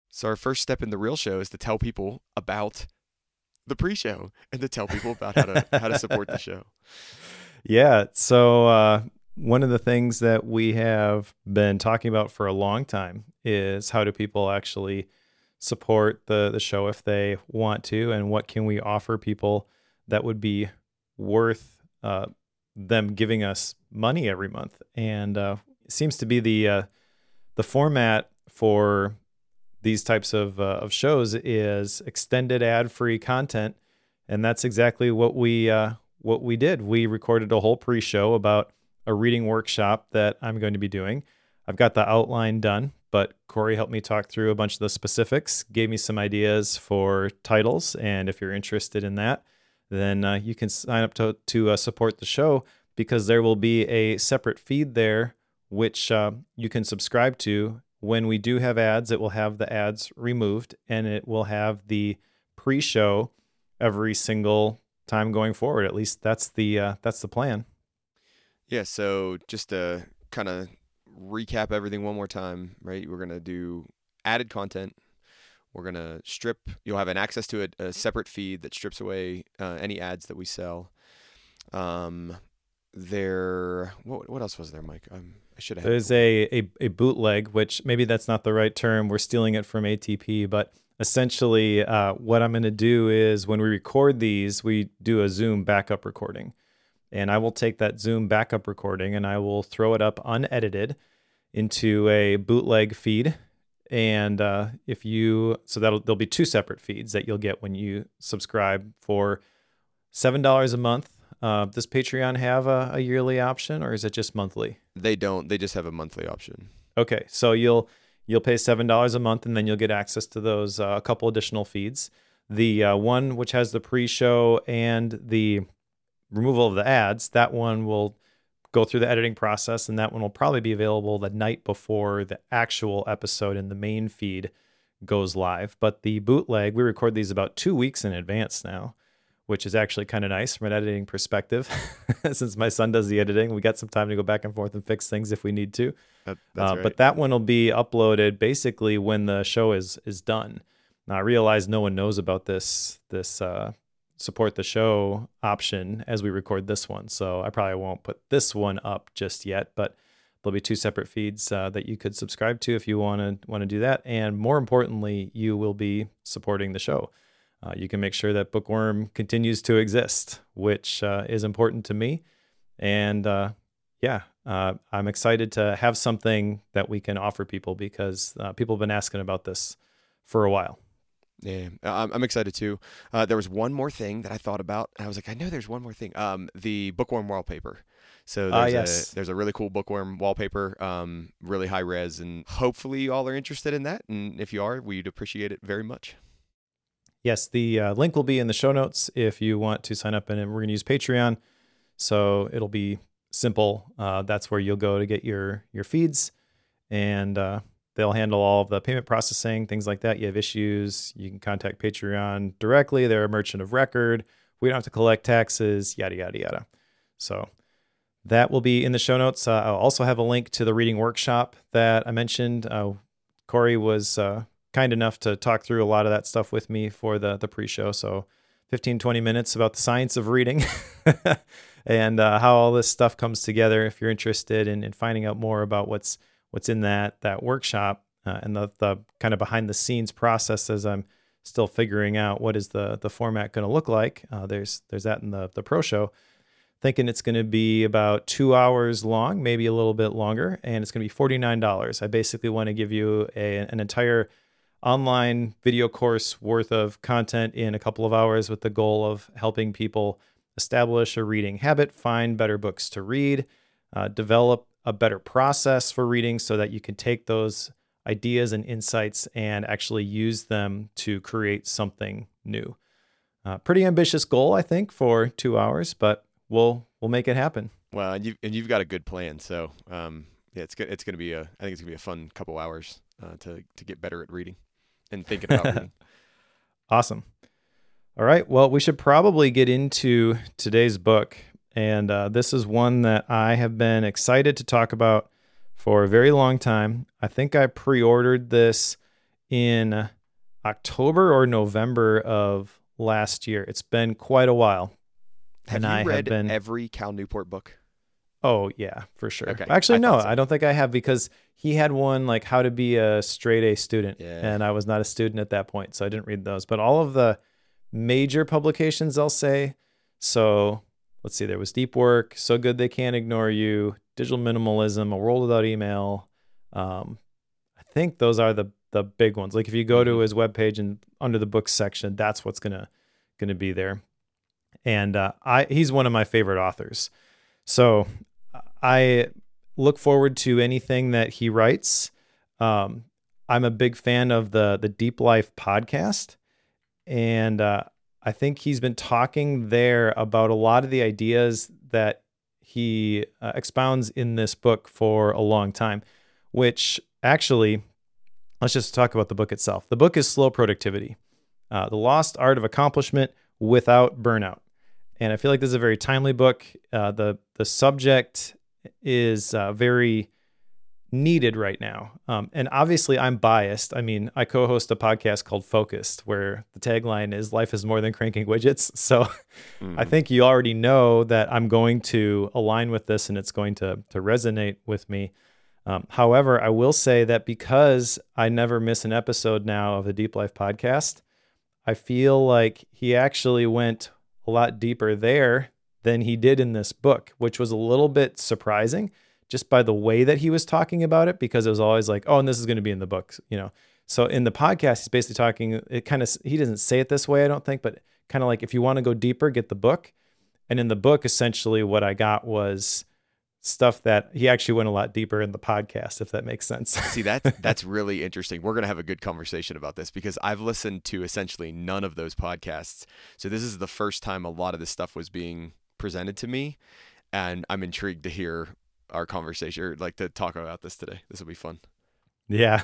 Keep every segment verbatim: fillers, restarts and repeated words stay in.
So our first step in the real show is to tell people about the pre-show and to tell people about how to how to support the show. Yeah. So uh, one of the things that we have been talking about for a long time is how do people actually support the the show if they want to, and what can we offer people that would be worth uh, them giving us money every month. And uh, it seems to be the uh, the format for these types of uh, of shows is extended ad-free content, and that's exactly what we uh, what we did. We recorded a whole pre-show about a reading workshop that I'm going to be doing. I've got the outline done, but Corey helped me talk through a bunch of the specifics, gave me some ideas for titles, and if you're interested in that, then uh, you can sign up to to uh, support the show, because there will be a separate feed there which uh, you can subscribe to. When we do have ads, it will have the ads removed, and it will have the pre-show every single time going forward. At least that's the uh, that's the plan. Yeah, so just to kind of recap everything one more time, right? We're going to do added content. We're going to strip, you'll have an access to a, a separate feed that strips away uh, any ads that we sell. Um, there, what, what else was there, Mike? Um, I should have had There's a, a a bootleg, which maybe that's not the right term. We're stealing it from A T P, but essentially uh, what I'm going to do is when we record these, we do a Zoom backup recording. And I will take that Zoom backup recording and I will throw it up unedited into a bootleg feed. And uh, if you, so that'll, there'll be two separate feeds that you'll get when you subscribe for seven dollars a month. Uh, does Patreon have a, a yearly option, or is it just monthly? They don't. They just have a monthly option. Okay, so you'll you'll pay seven dollars a month, and then you'll get access to those uh, a couple additional feeds. The uh, one which has the pre-show and the removal of the ads, that one will go through the editing process, and that one will probably be available the night before the actual episode in the main feed goes live. But the bootleg, we record these about two weeks in advance now, which is actually kind of nice from an editing perspective. Since my son does the editing, we got some time to go back and forth and fix things if we need to. That, that's uh, right. But that one will be uploaded basically when the show is is done. Now, I realize no one knows about this this uh, support the show option as we record this one, so I probably won't put this one up just yet. But there'll be two separate feeds uh, that you could subscribe to if you want to want to do that. And more importantly, you will be supporting the show. Uh, you can make sure that Bookworm continues to exist, which uh, is important to me. And uh, yeah, uh, I'm excited to have something that we can offer people, because uh, people have been asking about this for a while. Yeah, I'm, I'm excited too. Uh, there was one more thing that I thought about. And I was like, I know there's one more thing. Um, the Bookworm wallpaper. So Ah, there's yes. a there's a really cool Bookworm wallpaper, um, really high res, and hopefully you all are interested in that. And if you are, we'd appreciate it very much. Yes, the uh, link will be in the show notes if you want to sign up, and we're going to use Patreon, so it'll be simple. Uh, that's where you'll go to get your your feeds, and uh, they'll handle all of the payment processing, things like that. You have issues, you can contact Patreon directly. They're a merchant of record. We don't have to collect taxes, yada, yada, yada. So that will be in the show notes. Uh, I'll also have a link to the reading workshop that I mentioned. Uh, Corey was uh, kind enough to talk through a lot of that stuff with me for the, the pre-show. So fifteen, twenty minutes about the science of reading and uh, how all this stuff comes together. If you're interested in, in finding out more about what's what's in that that workshop uh, and the, the kind of behind the scenes process as I'm still figuring out what is the the format going to look like. Uh, there's there's that in the the pro show. Thinking it's going to be about two hours long, maybe a little bit longer, and it's going to be forty-nine dollars. I basically want to give you a, an entire online video course worth of content in a couple of hours, with the goal of helping people establish a reading habit, find better books to read, uh, develop a better process for reading so that you can take those ideas and insights and actually use them to create something new. Uh, pretty ambitious goal, I think, for two hours, but we'll we'll make it happen. Well, and you and you've got a good plan, so um, yeah, it's good. It's going to be a. I think it's going to be a fun couple hours uh, to to get better at reading and thinking about reading. Awesome. All right. Well, we should probably get into today's book, and uh, this is one that I have been excited to talk about for a very long time. I think I pre-ordered this in October or November of last year. It's been quite a while. Have and you I read have been, every Cal Newport book? Oh, yeah, for sure. Okay, Actually, I no, thought so. I don't think I have, because he had one like How to Be a Straight A Student, Yeah. and I was not a student at that point, so I didn't read those. But all of the major publications, I'll say. So let's see, there was Deep Work, So Good They Can't Ignore You, Digital Minimalism, A World Without Email. Um, I think those are the the big ones. Like if you go Mm-hmm. to his webpage and under the books section, that's what's gonna gonna be there. And uh, I he's one of my favorite authors. So I look forward to anything that he writes. Um, I'm a big fan of the the Deep Life podcast, and uh, I think he's been talking there about a lot of the ideas that he uh, expounds in this book for a long time, which actually, let's just talk about the book itself. The book is Slow Productivity, uh, The Lost Art of Accomplishment Without Burnout. And I feel like this is a very timely book. Uh, the the subject is uh, very needed right now. Um, and obviously I'm biased. I mean, I co-host a podcast called Focused, where the tagline is life is more than cranking widgets. So mm. I think you already know that I'm going to align with this and it's going to, to resonate with me. Um, however, I will say that because I never miss an episode now of the Deep Life podcast, I feel like he actually went a lot deeper there than he did in this book, which was a little bit surprising just by the way that he was talking about it, because it was always like, oh, and this is going to be in the books, you know? So in the podcast, he's basically talking, it kind of, he doesn't say it this way, I don't think, but kind of like, if you want to go deeper, get the book. And in the book, essentially what I got was stuff that he actually went a lot deeper in the podcast, if that makes sense. See, that's, that's really interesting. We're going to have a good conversation about this because I've listened to essentially none of those podcasts. So this is the first time a lot of this stuff was being presented to me. And I'm intrigued to hear our conversation, or like to talk about this today. This will be fun. Yeah.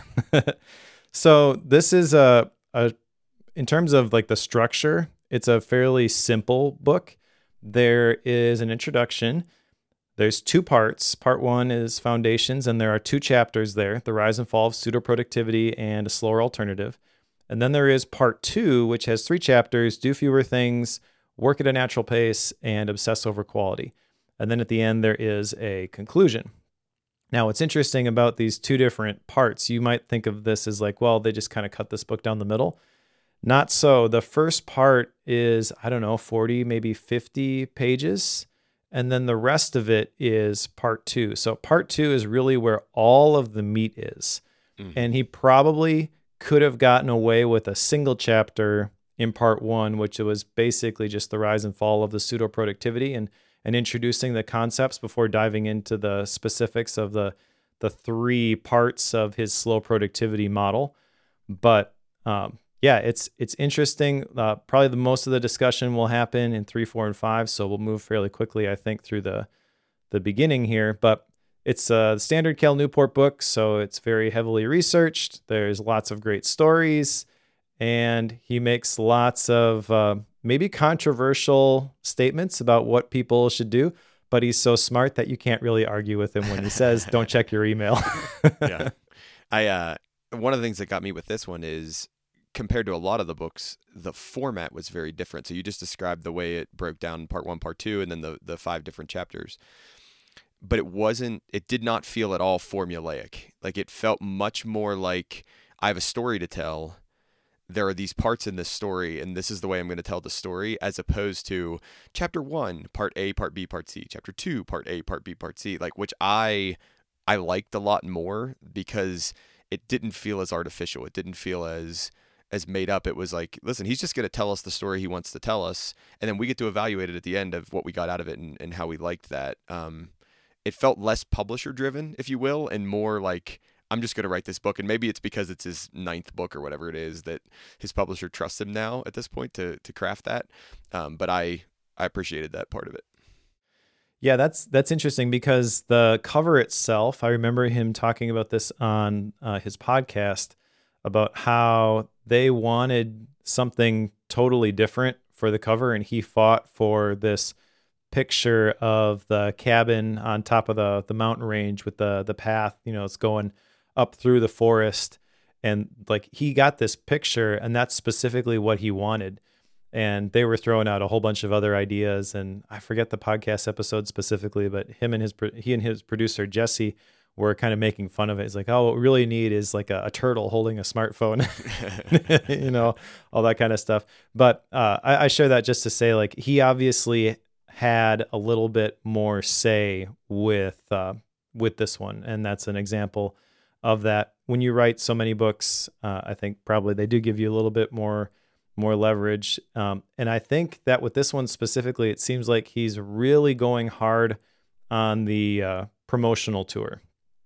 So this is a, a, in terms of like the structure, it's a fairly simple book. There is an introduction. There's two parts. Part one is foundations, and there are two chapters there, the rise and fall of pseudo-productivity and a slower alternative. And then there is part two, which has three chapters, do fewer things, work at a natural pace, and obsess over quality. And then at the end, there is a conclusion. Now, what's interesting about these two different parts, you might think of this as like, well, they just kind of cut this book down the middle. Not so. The first part is, I don't know, forty, maybe fifty pages. And then the rest of it is part two. So part two is really where all of the meat is. Mm-hmm. And he probably could have gotten away with a single chapter in part one, which was basically just the rise and fall of the pseudo-productivity and and introducing the concepts before diving into the specifics of the the three parts of his slow productivity model. But um, yeah, it's it's interesting. Uh, probably the most of the discussion will happen in three, four, and five. So we'll move fairly quickly, I think, through the the beginning here. But it's a standard Cal Newport book, so it's very heavily researched. There's lots of great stories, and he makes lots of uh, maybe controversial statements about what people should do, but he's so smart that you can't really argue with him when he says, don't check your email. Yeah. I, uh, one of the things that got me with this one is compared to a lot of the books, the format was very different. So you just described the way it broke down part one, part two, and then the, the five different chapters, but it wasn't, it did not feel at all formulaic. Like it felt much more like I have a story to tell. There are these parts in this story, and this is the way I'm going to tell the story, as opposed to chapter one, part A, part B, part C, chapter two, part A, part B, part C, like, which I, I liked a lot more because it didn't feel as artificial. It didn't feel as, as made up. It was like, listen, he's just going to tell us the story he wants to tell us. And then we get to evaluate it at the end of what we got out of it and, and how we liked that. Um, it felt less publisher driven, if you will, and more like, I'm just going to write this book. And maybe it's because it's his ninth book or whatever it is that his publisher trusts him now at this point to to craft that. Um, but I, I appreciated that part of it. Yeah, that's that's interesting because the cover itself, I remember him talking about this on uh, his podcast about how they wanted something totally different for the cover, and he fought for this picture of the cabin on top of the the mountain range with the the path, you know, it's going up through the forest. And like he got this picture, and that's specifically what he wanted. And they were throwing out a whole bunch of other ideas, and I forget the podcast episode specifically, but him and his he and his producer Jesse were kind of making fun of it. It's like, oh, what we really need is like a, a turtle holding a smartphone, you know, all that kind of stuff. But uh, I, I share that just to say, like, he obviously had a little bit more say with uh, with this one, and that's an example of that. When you write so many books, uh, I think probably they do give you a little bit more more leverage. Um, and I think that with this one specifically, it seems like he's really going hard on the uh, promotional tour.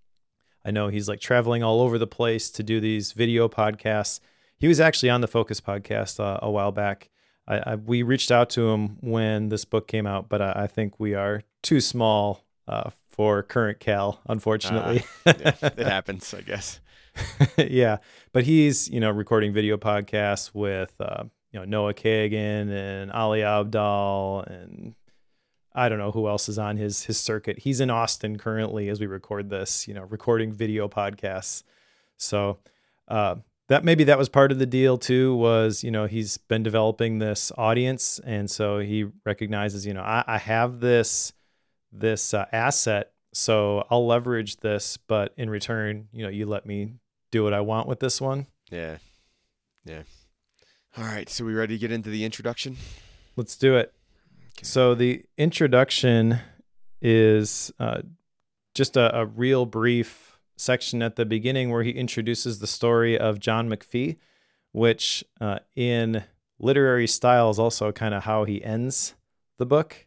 I know he's like traveling all over the place to do these video podcasts. He was actually on the Focus podcast uh, a while back. I, I, we reached out to him when this book came out, but I, I think we are too small uh, for current Cal, unfortunately. Uh, yeah, it happens, I guess. Yeah, but he's, you know, recording video podcasts with, uh, you know, Noah Kagan and Ali Abdaal, and I don't know who else is on his his circuit. He's in Austin currently as we record this, you know, recording video podcasts. So uh, that maybe that was part of the deal too, was, you know, he's been developing this audience, and so he recognizes, you know, I, I have this this uh, asset, so I'll leverage this, but in return, you know, you let me do what I want with this one. Yeah. Yeah. All right. So we ready to get into the introduction? Let's do it. Okay. So the introduction is uh, just a, a real brief section at the beginning where he introduces the story of John McPhee, which uh, in literary style is also kind of how he ends the book.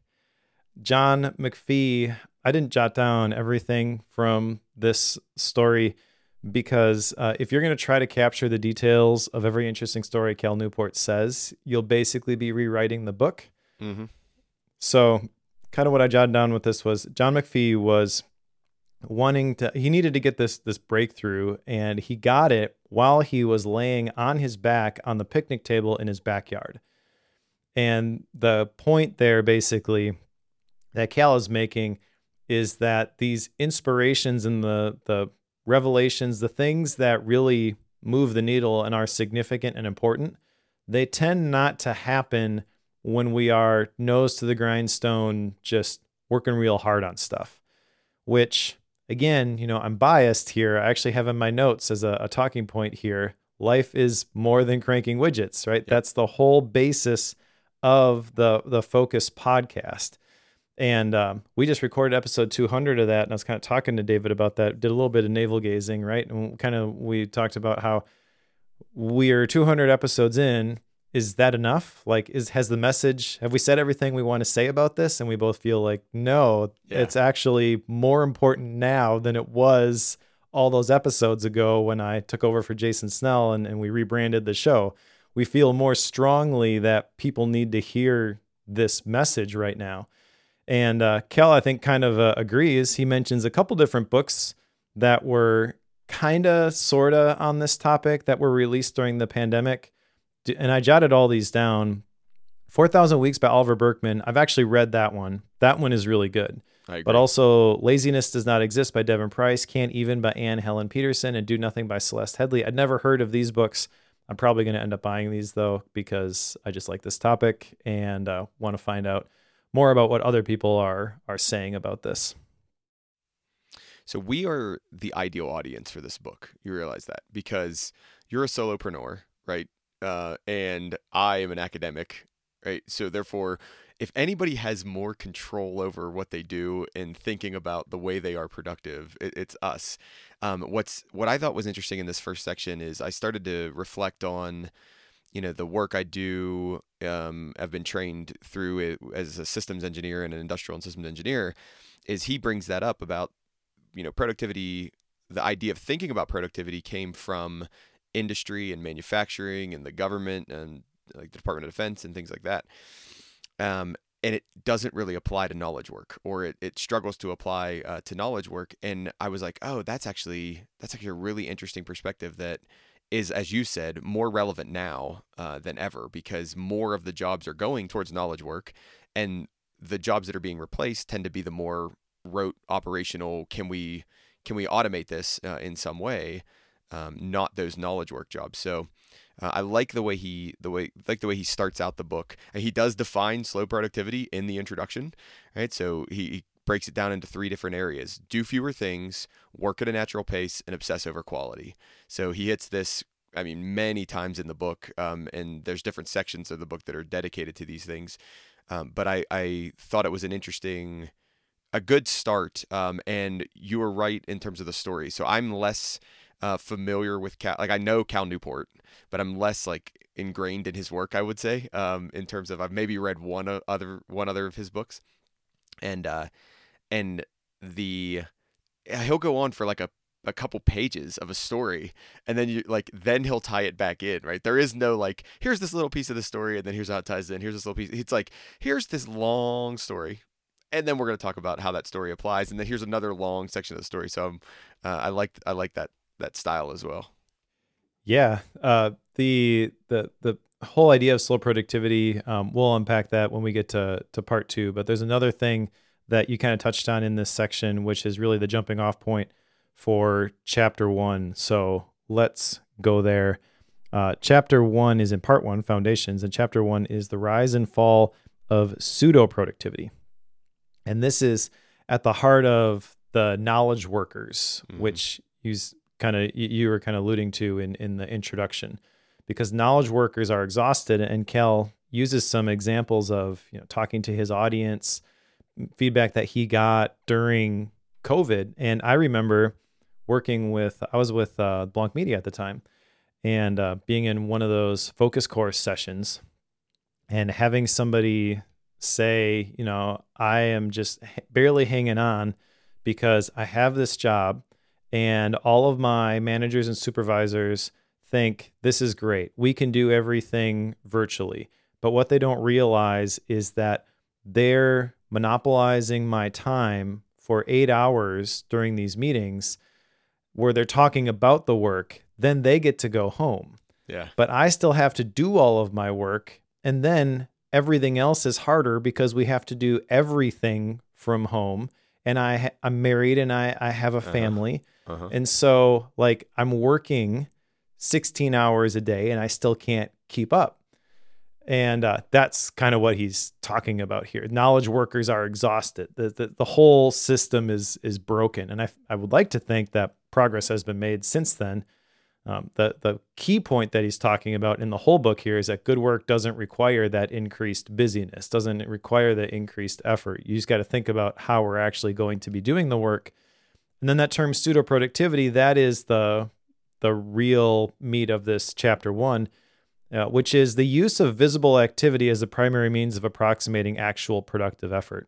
John McPhee, I didn't jot down everything from this story because uh, if you're going to try to capture the details of every interesting story Cal Newport says, you'll basically be rewriting the book. Mm-hmm. So kind of what I jotted down with this was John McPhee was wanting to, he needed to get this, this breakthrough, and he got it while he was laying on his back on the picnic table in his backyard. And the point there basically that Cal is making is that these inspirations and the the revelations, the things that really move the needle and are significant and important, they tend not to happen when we are nose to the grindstone, just working real hard on stuff, which again, you know, I'm biased here. I actually have in my notes as a, a talking point here, life is more than cranking widgets, right? Yep. That's the whole basis of the, the Focus podcast. And um, we just recorded episode two hundred of that, and I was kind of talking to David about that. Did a little bit of navel gazing, right? And kind of we talked about how we're two hundred episodes in. Is that enough? Like, is has the message? Have we said everything we want to say about this? And we both feel like no, yeah. It's actually more important now than it was all those episodes ago when I took over for Jason Snell and, and we rebranded the show. We feel more strongly that people need to hear this message right now. And uh, Cal, I think, kind of uh, agrees. He mentions a couple different books that were kind of, sort of on this topic that were released during the pandemic. And I jotted all these down. four thousand Weeks by Oliver Burkeman. I've actually read that one. That one is really good. I agree. But also Laziness Does Not Exist by Devin Price, Can't Even by Anne Helen Peterson, and Do Nothing by Celeste Headley. I'd never heard of these books. I'm probably going to end up buying these, though, because I just like this topic and uh, want to find out more about what other people are are saying about this. So we are the ideal audience for this book. You realize that because you're a solopreneur, right? Uh, and I am an academic, right? So therefore, if anybody has more control over what they do and thinking about the way they are productive, it, it's us. Um, what's what I thought was interesting in this first section is I started to reflect on, you know, the work I do. Um, I've been trained through it as a systems engineer and an industrial and systems engineer. Is he brings that up about, you know, productivity. The idea of thinking about productivity came from industry and manufacturing and the government and like the Department of Defense and things like that. Um, and it doesn't really apply to knowledge work, or it, it struggles to apply uh, to knowledge work. And I was like, oh, that's actually, that's actually a really interesting perspective that is, as you said, more relevant now uh, than ever, because more of the jobs are going towards knowledge work, and the jobs that are being replaced tend to be the more rote operational. Can we, can we automate this uh, in some way? um, not those knowledge work jobs. So uh, I like the way he the way like the way he starts out the book. And he does define slow productivity in the introduction, right? So he, he breaks it down into three different areas: do fewer things, work at a natural pace, and obsess over quality. So he hits this, I mean, many times in the book, um, and there's different sections of the book that are dedicated to these things. Um, but I, I thought it was an interesting, a good start. Um, and you were right in terms of the story. So I'm less uh, familiar with Cal, like I know Cal Newport, but I'm less like ingrained in his work, I would say, um, in terms of I've maybe read one o- other one other of his books, and uh, and the he'll go on for like a a couple pages of a story, and then you like then he'll tie it back in, right? There is no like, here's this little piece of the story and then here's how it ties in, here's this little piece. It's like, here's this long story, and then we're going to talk about how that story applies, and then here's another long section of the story. So um, uh, I like I like that that style as well. Yeah, uh, the the the whole idea of slow productivity, um, we'll unpack that when we get to to part two. But there's another thing that you kind of touched on in this section, which is really the jumping off point for chapter one. So let's go there. Uh, chapter one is in part one, foundations, and chapter one is the rise and fall of pseudo productivity. And this is at the heart of the knowledge workers, mm-hmm. which you kind of you were kind of alluding to in, in the introduction, because knowledge workers are exhausted, and Cal uses some examples of, you know, talking to his audience, feedback that he got during COVID. And I remember working with, I was with uh, Blanc Media at the time, and uh, being in one of those focus course sessions and having somebody say, you know, I am just barely hanging on because I have this job and all of my managers and supervisors think this is great. We can do everything virtually. But what they don't realize is that they're monopolizing my time for eight hours during these meetings where they're talking about the work. Then they get to go home. Yeah. But I still have to do all of my work. And then everything else is harder because we have to do everything from home. And I, ha- I'm married and I, I have a family. Uh-huh. Uh-huh. And so like I'm working sixteen hours a day and I still can't keep up. And uh, that's kind of what he's talking about here. Knowledge workers are exhausted. The, the the whole system is is broken. And I I would like to think that progress has been made since then. Um, the the key point that he's talking about in the whole book here is that good work doesn't require that increased busyness, doesn't require the increased effort. You just got to think about how we're actually going to be doing the work. And then that term pseudo productivity, that is the the real meat of this chapter one. Uh, which is the use of visible activity as a primary means of approximating actual productive effort.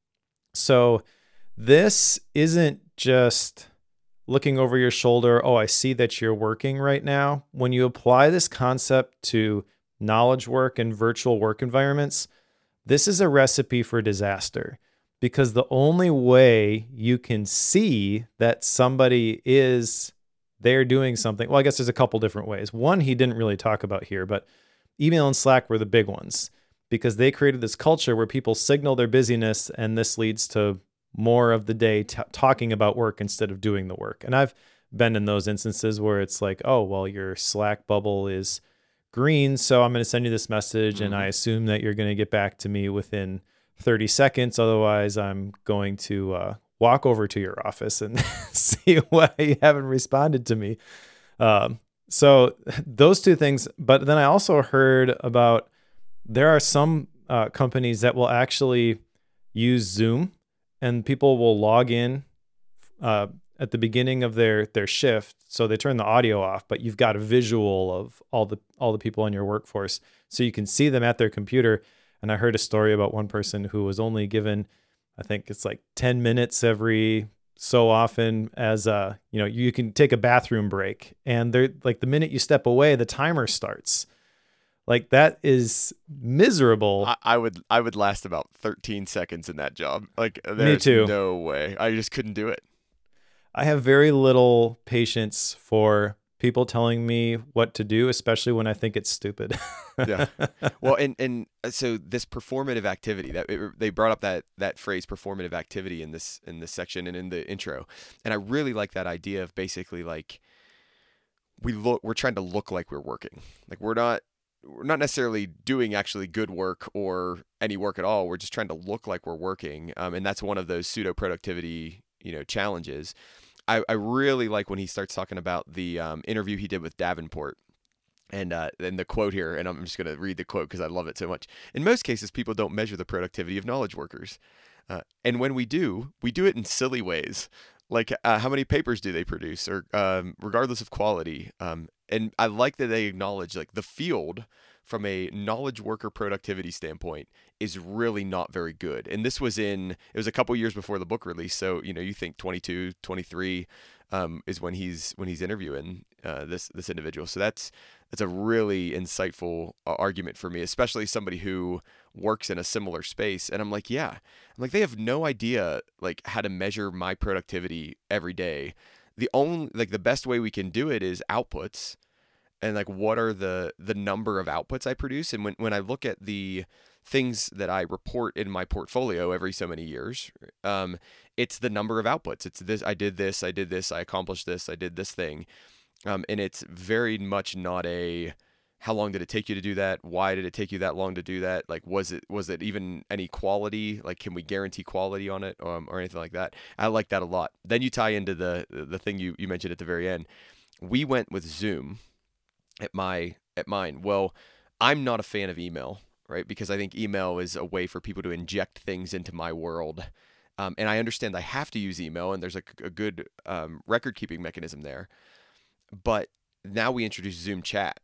So this isn't just looking over your shoulder, oh, I see that you're working right now. When you apply this concept to knowledge work and virtual work environments, this is a recipe for disaster, because the only way you can see that somebody is they're doing something. Well, I guess there's a couple different ways. One, he didn't really talk about here, but email and Slack were the big ones because they created this culture where people signal their busyness, and this leads to more of the day t- talking about work instead of doing the work. And I've been in those instances where it's like, oh, well, your Slack bubble is green, so I'm going to send you this message, mm-hmm. and I assume that you're going to get back to me within thirty seconds. Otherwise, I'm going to uh, walk over to your office and see why you haven't responded to me. Um, so those two things. But then I also heard about there are some uh, companies that will actually use Zoom, and people will log in uh, at the beginning of their their shift. So they turn the audio off, but you've got a visual of all the all the people in your workforce, so you can see them at their computer. And I heard a story about one person who was only given, I think it's like ten minutes every so often as a, you know, you can take a bathroom break, and they're like, the minute you step away, the timer starts. Like, that is miserable. I, I would, I would last about thirteen seconds in that job. Like, there's Me too. No way. I just couldn't do it. I have very little patience for people telling me what to do, especially when I think it's stupid. Yeah. Well, and, and so this performative activity that it, they brought up that, that phrase performative activity in this, in this section and in the intro. And I really like that idea of basically like we look we're trying to look like we're working. Like we're not we're not necessarily doing actually good work or any work at all. We're just trying to look like we're working. Um, and that's one of those pseudo productivity, you know, challenges. I, I really like when he starts talking about the um, interview he did with Davenport. And uh, and the quote here, and I'm just going to read the quote because I love it so much. In most cases, people don't measure the productivity of knowledge workers. Uh, and when we do, we do it in silly ways. Like uh, how many papers do they produce, or um, regardless of quality. Um, and I like that they acknowledge like the field from a knowledge worker productivity standpoint is really not very good. And this was in, it was a couple years before the book release. So, you know, you think twenty-two, twenty-three um, is when he's, when he's interviewing uh, this, this individual. So that's, that's a really insightful uh, argument for me, especially somebody who works in a similar space. And I'm like, yeah, I'm like, they have no idea like how to measure my productivity every day. The only, like the best way we can do it is outputs. And like, what are the the number of outputs I produce? And when, when I look at the things that I report in my portfolio every so many years, um, it's the number of outputs. It's this, I did this, I did this, I accomplished this, I did this thing. Um, and it's very much not a, how long did it take you to do that? Why did it take you that long to do that? Like, was it, was it even any quality? Like, can we guarantee quality on it um, or anything like that? I like that a lot. Then you tie into the, the thing you, you mentioned at the very end. We went with Zoom at my at mine. Well, I'm not a fan of email, right? Because I think email is a way for people to inject things into my world. Um, and I understand I have to use email, and there's a, a good um, record keeping mechanism there. But now we introduced Zoom chat.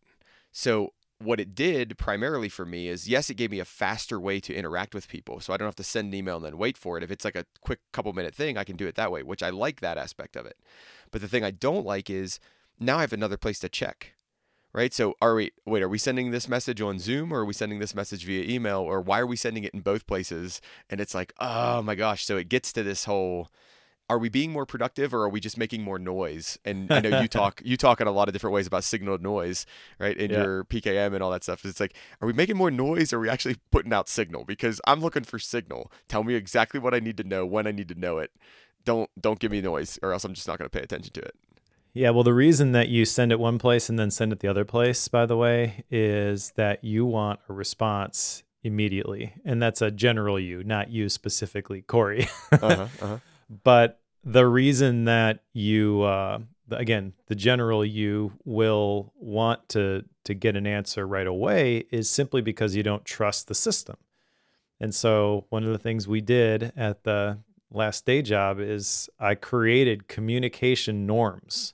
So what it did primarily for me is, yes, it gave me a faster way to interact with people. So I don't have to send an email and then wait for it. If it's like a quick couple minute thing, I can do it that way, which I like that aspect of it. But the thing I don't like is now I have another place to check. Right? So are we, wait, are we sending this message on Zoom, or are we sending this message via email, or why are we sending it in both places? And it's like, oh my gosh. So it gets to this whole, are we being more productive, or are we just making more noise? And I know you talk, you talk in a lot of different ways about signal noise, right? In yeah. your P K M and all that stuff. It's like, are we making more noise, or are we actually putting out signal? Because I'm looking for signal. Tell me exactly what I need to know, when I need to know it. Don't, don't give me noise, or else I'm just not going to pay attention to it. Yeah, well, the reason that you send it one place and then send it the other place, by the way, is that you want a response immediately. And that's a general you, not you specifically, Corey. uh-huh, uh-huh. But the reason that you, uh, again, the general you will want to, to get an answer right away is simply because you don't trust the system. And so one of the things we did at the last day job is I created communication norms.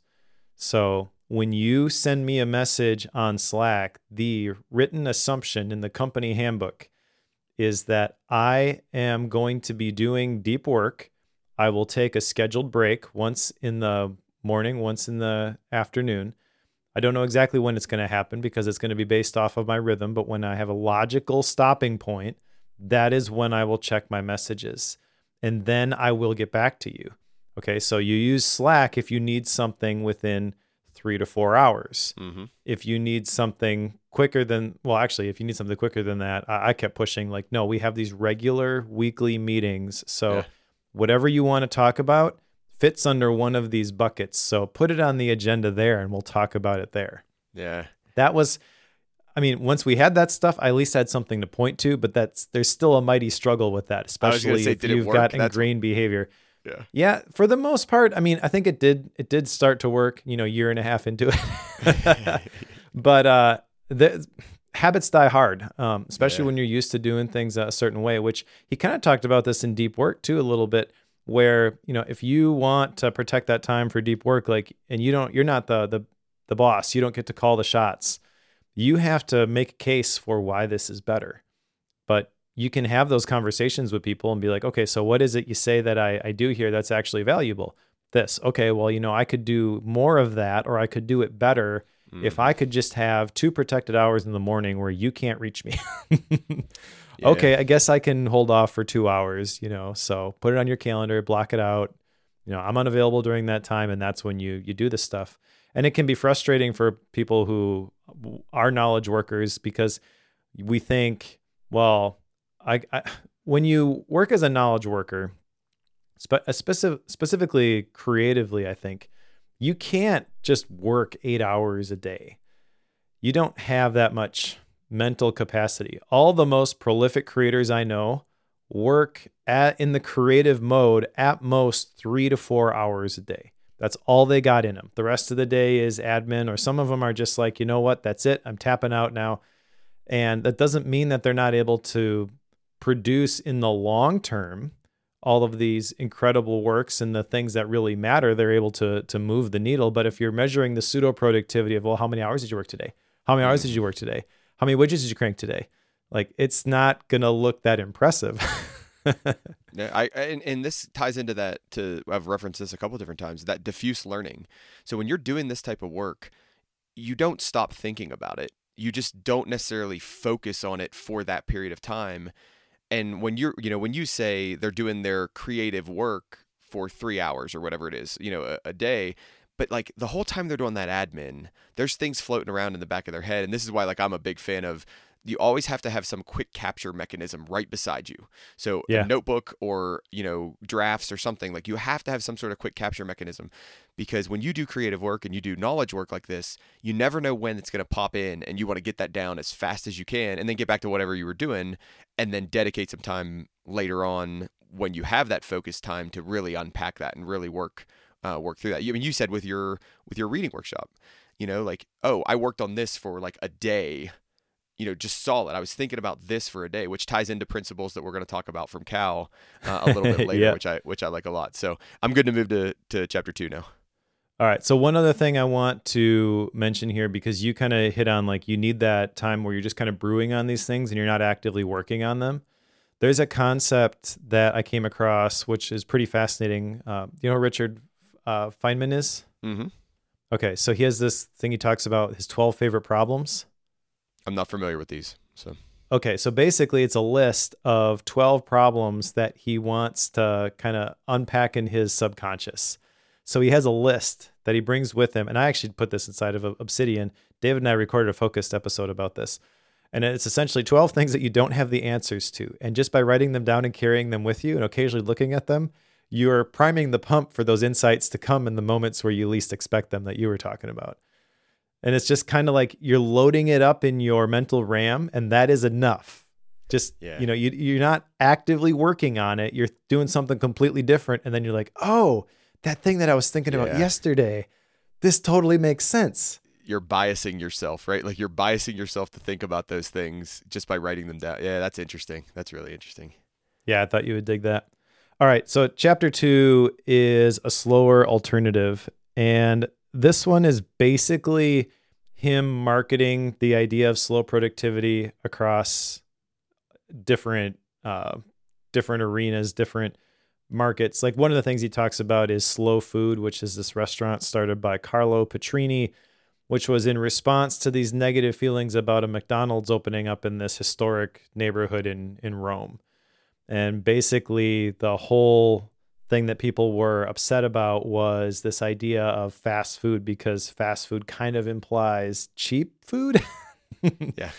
So when you send me a message on Slack, the written assumption in the company handbook is that I am going to be doing deep work. I will take a scheduled break once in the morning, once in the afternoon. I don't know exactly when it's going to happen because it's going to be based off of my rhythm, but when I have a logical stopping point, that is when I will check my messages. And then I will get back to you. Okay, so you use Slack if you need something within three to four hours. Mm-hmm. If you need something quicker than, well, actually, if you need something quicker than that, I, I kept pushing like, no, we have these regular weekly meetings. So yeah. whatever you want to talk about fits under one of these buckets. So put it on the agenda there and we'll talk about it there. Yeah. That was, I mean, once we had that stuff, I at least had something to point to, but that's, there's still a mighty struggle with that, especially say, if you've got ingrained that's... behavior. Yeah. Yeah. For the most part, I mean, I think it did, it did start to work, you know, year and a half into it, but, uh, the habits die hard, um, especially yeah. when you're used to doing things a certain way, which he kind of talked about this in deep work too, a little bit, where, you know, if you want to protect that time for deep work, like, and you don't, you're not the, the, the boss, you don't get to call the shots. You have to make a case for why this is better, but you can have those conversations with people and be like, okay, so what is it you say that I, I do here that's actually valuable? This. Okay, well, you know, I could do more of that, or I could do it better mm. if I could just have two protected hours in the morning where you can't reach me. yeah. Okay, I guess I can hold off for two hours, you know, so put it on your calendar, block it out. You know, I'm unavailable during that time, and that's when you you do this stuff. And it can be frustrating for people who are knowledge workers because we think, well, I, I, when you work as a knowledge worker, spe- specific, specifically creatively, I think You can't just work eight hours a day. You don't have that much mental capacity. All the most prolific creators I know work at in the creative mode at most three to four hours a day. That's all they got in them. The rest of the day is admin, or some of them are just like, you know what, that's it. I'm tapping out now. And that doesn't mean that they're not able to produce in the long term all of these incredible works and the things that really matter. They're able to to move the needle. But if you're measuring the pseudo productivity of, well, how many hours did you work today? How many hours did you work today? How many widgets did you crank today? Like, it's not going to look that impressive. Yeah, I and, and this ties into that. To I've referenced this a couple different times. That diffuse learning. So when you're doing this type of work, you don't stop thinking about it. You just don't necessarily focus on it for that period of time. And when you're, you know, when you say they're doing their creative work for three hours or whatever it is, you know, a, a day, but like the whole time they're doing that admin, there's things floating around in the back of their head. And this is why, like, I'm a big fan of, you always have to have some quick capture mechanism right beside you. So Yeah. a notebook or, you know, drafts or something, like you have to have some sort of quick capture mechanism, because when you do creative work and you do knowledge work like this, you never know when it's going to pop in, and you want to get that down as fast as you can and then get back to whatever you were doing, and then dedicate some time later on when you have that focused time to really unpack that and really work uh, work through that. I mean, you said with your with your reading workshop, you know, like, oh, I worked on this for like a day, you know, just solid. I was thinking about this for a day, which ties into principles that we're going to talk about from Cal uh, a little bit later, Yeah. which I which I like a lot. So I'm good to move to to chapter two now. All right. So one other thing I want to mention here, because you kind of hit on, like, you need that time where you're just kind of brewing on these things and you're not actively working on them. There's a concept that I came across, which is pretty fascinating. Uh, you know who Richard uh, Feynman is? Mm-hmm. Okay. So he has this thing he talks about, his twelve favorite problems. I'm not familiar with these, so. Okay, so basically it's a list of twelve problems that he wants to kind of unpack in his subconscious. So he has a list that he brings with him, and I actually put this inside of Obsidian. David and I recorded a focused episode about this. And it's essentially twelve things that you don't have the answers to. And just by writing them down and carrying them with you and occasionally looking at them, you're priming the pump for those insights to come in the moments where you least expect them, that you were talking about. And it's just kind of like you're loading it up in your mental RAM, and that is enough. Just, Yeah. you know, you, you're not actively working on it. You're doing something completely different. And then you're like, oh, that thing that I was thinking about Yeah. yesterday, this totally makes sense. You're biasing yourself, right? Like you're biasing yourself to think about those things just by writing them down. Yeah, that's interesting. That's really interesting. Yeah, I thought you would dig that. All right. So chapter two is a slower alternative. And this one is basically him marketing the idea of slow productivity across different, uh, different arenas, different markets. Like, one of the things he talks about is Slow Food, which is this restaurant started by Carlo Petrini, which was in response to these negative feelings about a McDonald's opening up in this historic neighborhood in, in Rome. And basically the whole thing that people were upset about was this idea of fast food, because fast food kind of implies cheap food. Yeah.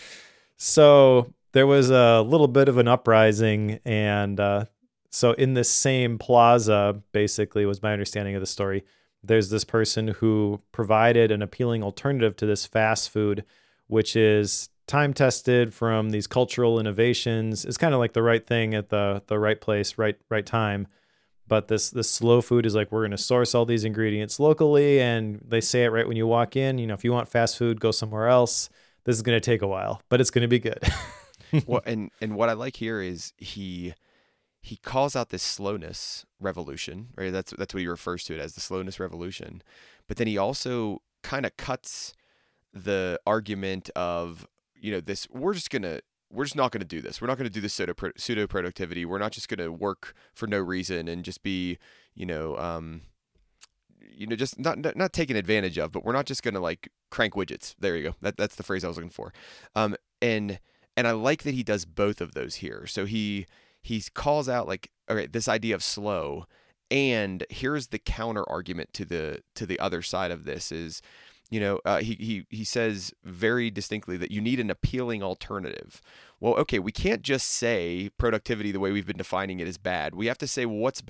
So there was a little bit of an uprising, and uh, so in this same plaza, basically, was my understanding of the story, there's this person who provided an appealing alternative to this fast food, which is time-tested from these cultural innovations. It's kind of like the right thing at the the right place, right right time. But this this slow food is like, we're going to source all these ingredients locally, and they say it right when you walk in. You know, if you want fast food, go somewhere else. This is going to take a while, but it's going to be good. Well, and and what I like here is he he calls out this slowness revolution, right? That's that's what he refers to it as, the slowness revolution. But then he also kind of cuts the argument of, you know, this, we're just gonna we're just not going to do this. We're not going to do this pseudo pseudo productivity. We're not just going to work for no reason and just be, you know, um, you know, just not, not not taken advantage of. But we're not just going to like crank widgets. There you go. That that's the phrase I was looking for. Um, and and I like that he does both of those here. So he he calls out like, okay, this idea of slow, and here's the counter argument to the to the other side of this is, you know, uh, he, he he says very distinctly that you need an appealing alternative. Well, okay, we can't just say productivity the way we've been defining it is bad. We have to say, well, what's better?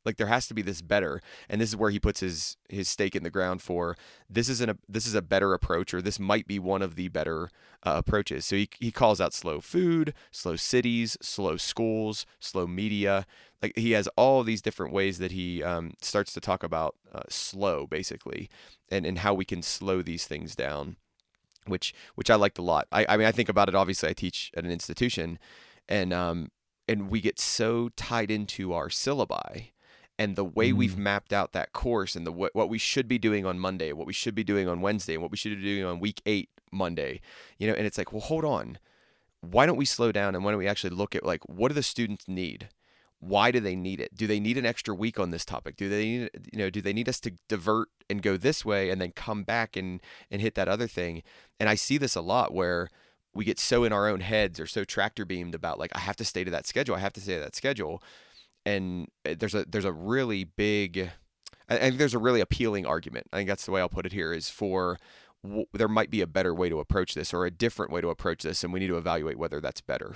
Like there has to be this better, and this is where he puts his his stake in the ground for this isn't a this is a better approach, or this might be one of the better uh, approaches. So he he calls out slow food, slow cities, slow schools, slow media. Like he has all of these different ways that he um, starts to talk about uh, slow, basically, and and how we can slow these things down, which which I liked a lot. I I mean I think about it. Obviously, I teach at an institution, and um and we get so tied into our syllabi and the way mm. we've mapped out that course and the what, what we should be doing on Monday, what we should be doing on Wednesday, and what we should be doing on week eight Monday, you know, and it's like, well, hold on. Why don't we slow down and why don't we actually look at like, what do the students need? Why do they need it? Do they need an extra week on this topic? Do they need, you know, do they need us to divert and go this way and then come back and, and hit that other thing? And I see this a lot where we get so in our own heads or so tractor beamed about like, I have to stay to that schedule. I have to stay to that schedule. And there's a there's a really big, I think there's a really appealing argument. I think that's the way I'll put it here is for w- there might be a better way to approach this or a different way to approach this, and we need to evaluate whether that's better.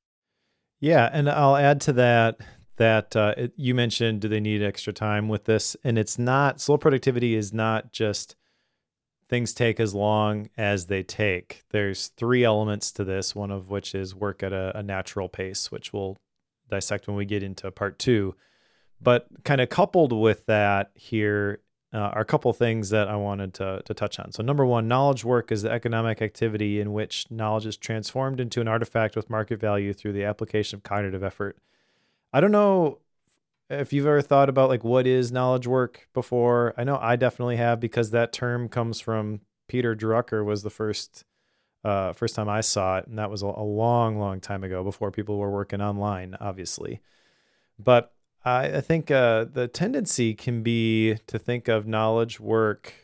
Yeah, and I'll add to that that uh, it, you mentioned, do they need extra time with this? And it's not, slow productivity is not just things take as long as they take. There's three elements to this, one of which is work at a, a natural pace, which we'll dissect when we get into part two. But kind of coupled with that here uh, are a couple things that I wanted to, to touch on. So number one, knowledge work is the economic activity in which knowledge is transformed into an artifact with market value through the application of cognitive effort. I don't know if you've ever thought about like what is knowledge work before. I know I definitely have, because that term comes from Peter Drucker was the first Uh, first time I saw it, and that was a, a long, long time ago before people were working online, obviously. But I, I think uh, the tendency can be to think of knowledge work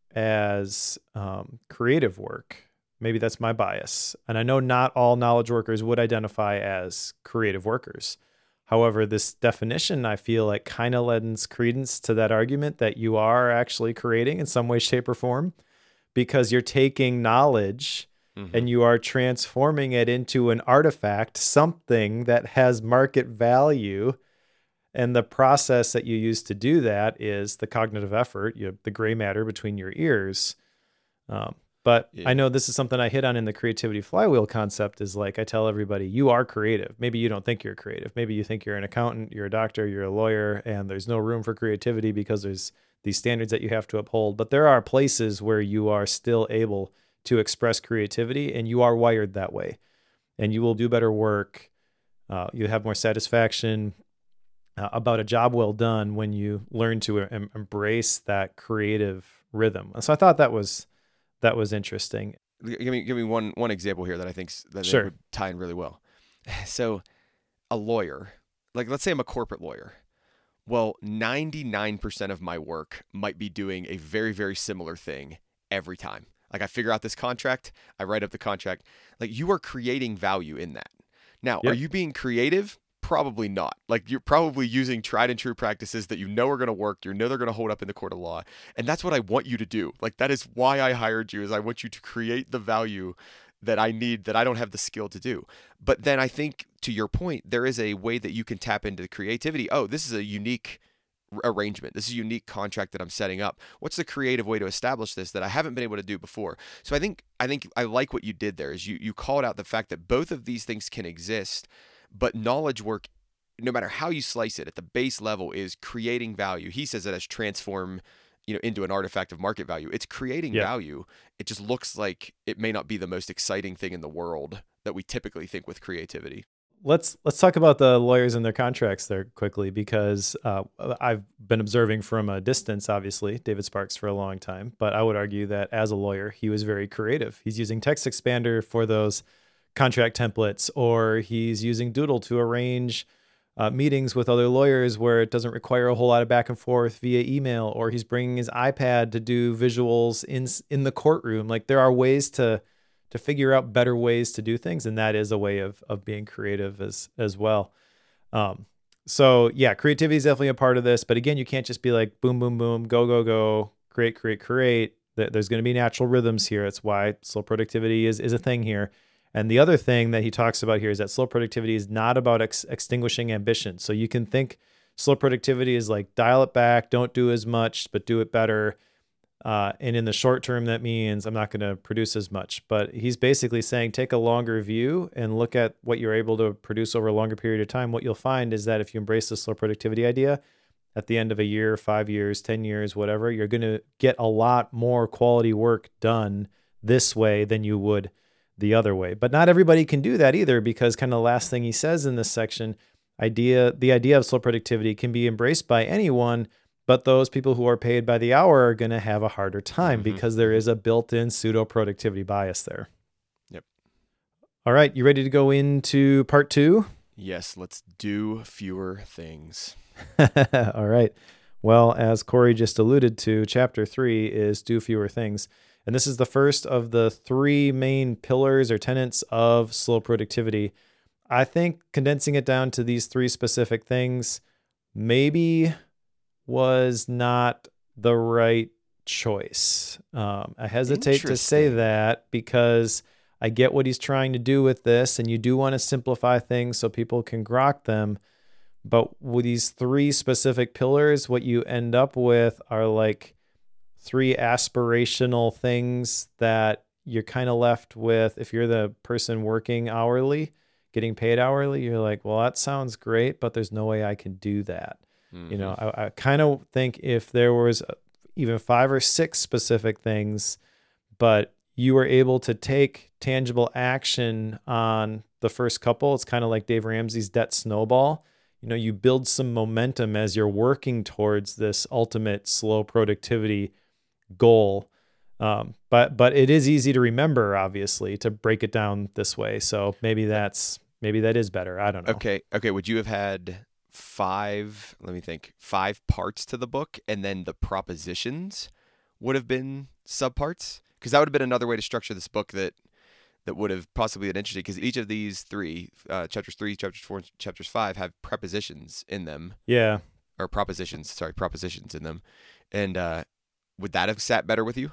as um, creative work. Maybe that's my bias. And I know not all knowledge workers would identify as creative workers. However, this definition, I feel like, kind of lends credence to that argument that you are actually creating in some way, shape, or form, because you're taking knowledge Mm-hmm. and you are transforming it into an artifact, something that has market value. And the process that you use to do that is the cognitive effort, you have the gray matter between your ears. Um, but yeah. I know this is something I hit on in the creativity flywheel concept is like, I tell everybody, you are creative. Maybe you don't think you're creative. Maybe you think you're an accountant, you're a doctor, you're a lawyer, and there's no room for creativity because there's these standards that you have to uphold. But there are places where you are still able to express creativity, and you are wired that way, and you will do better work. Uh, you have more satisfaction uh, about a job well done when you learn to em- embrace that creative rhythm. So I thought that was that was interesting. Give me give me one one example here that I think that sure. would tie in really well. So, a lawyer, like let's say I'm a corporate lawyer. Well, ninety-nine percent of my work might be doing a very very similar thing every time. Like I figure out this contract, I write up the contract. Like you are creating value in that. Now, yep. Are you being creative? Probably not. Like you're probably using tried and true practices that you know are going to work. You know they're going to hold up in the court of law. And that's what I want you to do. Like that is why I hired you, is I want you to create the value that I need, that I don't have the skill to do. But then I think to your point, there is a way that you can tap into the creativity. Oh, this is a unique arrangement. This is a unique contract that I'm setting up. What's the creative way to establish this that I haven't been able to do before? So I think I think I like what you did there is you you called out the fact that both of these things can exist, but knowledge work, no matter how you slice it, at the base level is creating value. He says it as transform, you know, into an artifact of market value. It's creating yeah. value. It just looks like it may not be the most exciting thing in the world that we typically think with creativity. Let's let's talk about the lawyers and their contracts there quickly, because uh, I've been observing from a distance, obviously, David Sparks for a long time. But I would argue that as a lawyer, he was very creative. He's using TextExpander for those contract templates, or he's using Doodle to arrange uh, meetings with other lawyers where it doesn't require a whole lot of back and forth via email, or he's bringing his iPad to do visuals in in the courtroom. Like there are ways to to figure out better ways to do things. And that is a way of of being creative as as well. Um, so yeah, creativity is definitely a part of this. But again, you can't just be like, boom, boom, boom, go, go, go, create, create, create. There's going to be natural rhythms here. It's why slow productivity is, is a thing here. And the other thing that he talks about here is that slow productivity is not about ex- extinguishing ambition. So you can think Slow productivity is like dial it back, don't do as much, but do it better. Uh, and in the short term, that means I'm not going to produce as much. But he's basically saying take a longer view and look at what you're able to produce over a longer period of time. What you'll find is that if you embrace the slow productivity idea, at the end of a year, five years, ten years, whatever, you're going to get a lot more quality work done this way than you would the other way. But not everybody can do that either, because kind of the last thing he says in this section, idea, the idea of slow productivity can be embraced by anyone, but those people who are paid by the hour are going to have a harder time Mm-hmm. because there is a built-in pseudo productivity bias there. Yep. All right. You ready to go into part two? Yes. Let's do fewer things. All right. Well, as Corey just alluded to, chapter three is do fewer things. And this is the first of the three main pillars or tenets of slow productivity. I think condensing it down to these three specific things maybe was not the right choice. Um, I hesitate to say Interesting. that because I get what he's trying to do with this, and you do want to simplify things so people can grok them. But with these three specific pillars, what you end up with are like three aspirational things that you're kind of left with. If you're the person working hourly, getting paid hourly, you're like, well, that sounds great, but there's no way I can do that. Mm-hmm. You know, I, I kind of think if there was even five or six specific things, but you were able to take tangible action on the first couple, it's kind of like Dave Ramsey's debt snowball. You know, you build some momentum as you're working towards this ultimate slow productivity goal. Um, but but it is easy to remember, obviously, to break it down this way. So maybe that's maybe that is better. I don't know. Okay. Okay. Would you have had five, let me think, five parts to the book, and then the propositions would have been subparts? Because that would have been another way to structure this book that that would have possibly been interesting, because each of these three, uh, chapters three, chapters four, and chapters five, have prepositions in them. Yeah. Or propositions, sorry, propositions in them. And uh, would that have sat better with you?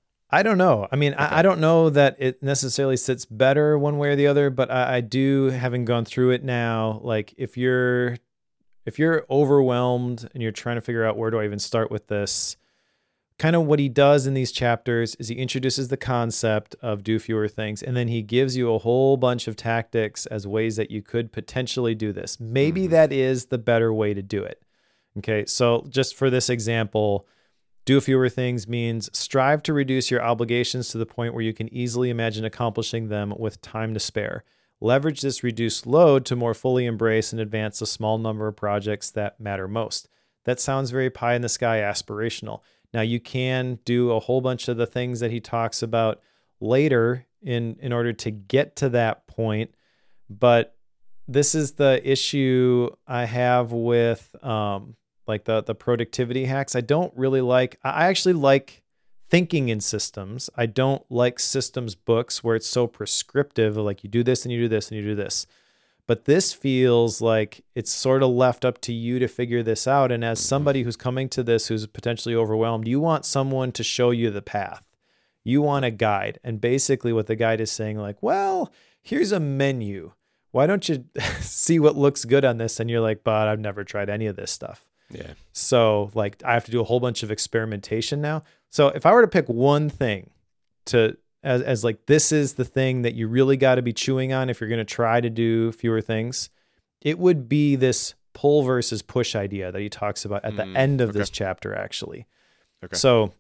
I don't know. I mean, Okay. I, I don't know that it necessarily sits better one way or the other, but I, I do, having gone through it now, like if you're if you're overwhelmed and you're trying to figure out where do I even start with this, kind of what he does in these chapters is he introduces the concept of do fewer things, and then he gives you a whole bunch of tactics as ways that you could potentially do this. Maybe Mhm. that is the better way to do it. Okay, so just for this example, do fewer things means strive to reduce your obligations to the point where you can easily imagine accomplishing them with time to spare. Leverage this reduced load to more fully embrace and advance a small number of projects that matter most. That sounds very pie in the sky aspirational. Now, you can do a whole bunch of the things that he talks about later in, in order to get to that point, but this is the issue I have with um, like the, the productivity hacks. I don't really like, I actually like thinking in systems. I don't like systems books where it's so prescriptive, like you do this and you do this and you do this. But this feels like it's sort of left up to you to figure this out. And as somebody who's coming to this, who's potentially overwhelmed, you want someone to show you the path. You want a guide. And basically what the guide is saying, like, well, here's a menu. Why don't you see what looks good on this? And you're like, but I've never tried any of this stuff. Yeah. So like I have to do a whole bunch of experimentation now. So if I were to pick one thing to as, as like, this is the thing that you really got to be chewing on if you're going to try to do fewer things, it would be this pull versus push idea that he talks about at the Mm, end of okay. this chapter, actually. Okay. So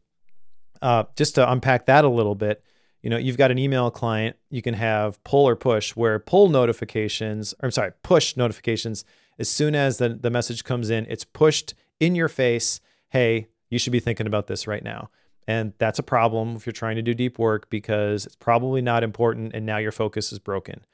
uh, just to unpack that a little bit, you know, you've got an email client, you can have pull or push, where pull notifications, or I'm sorry, push notifications, as soon as the, the message comes in, it's pushed in your face. Hey, you should be thinking about this right now. And that's a problem if you're trying to do deep work, because it's probably not important and now your focus is broken.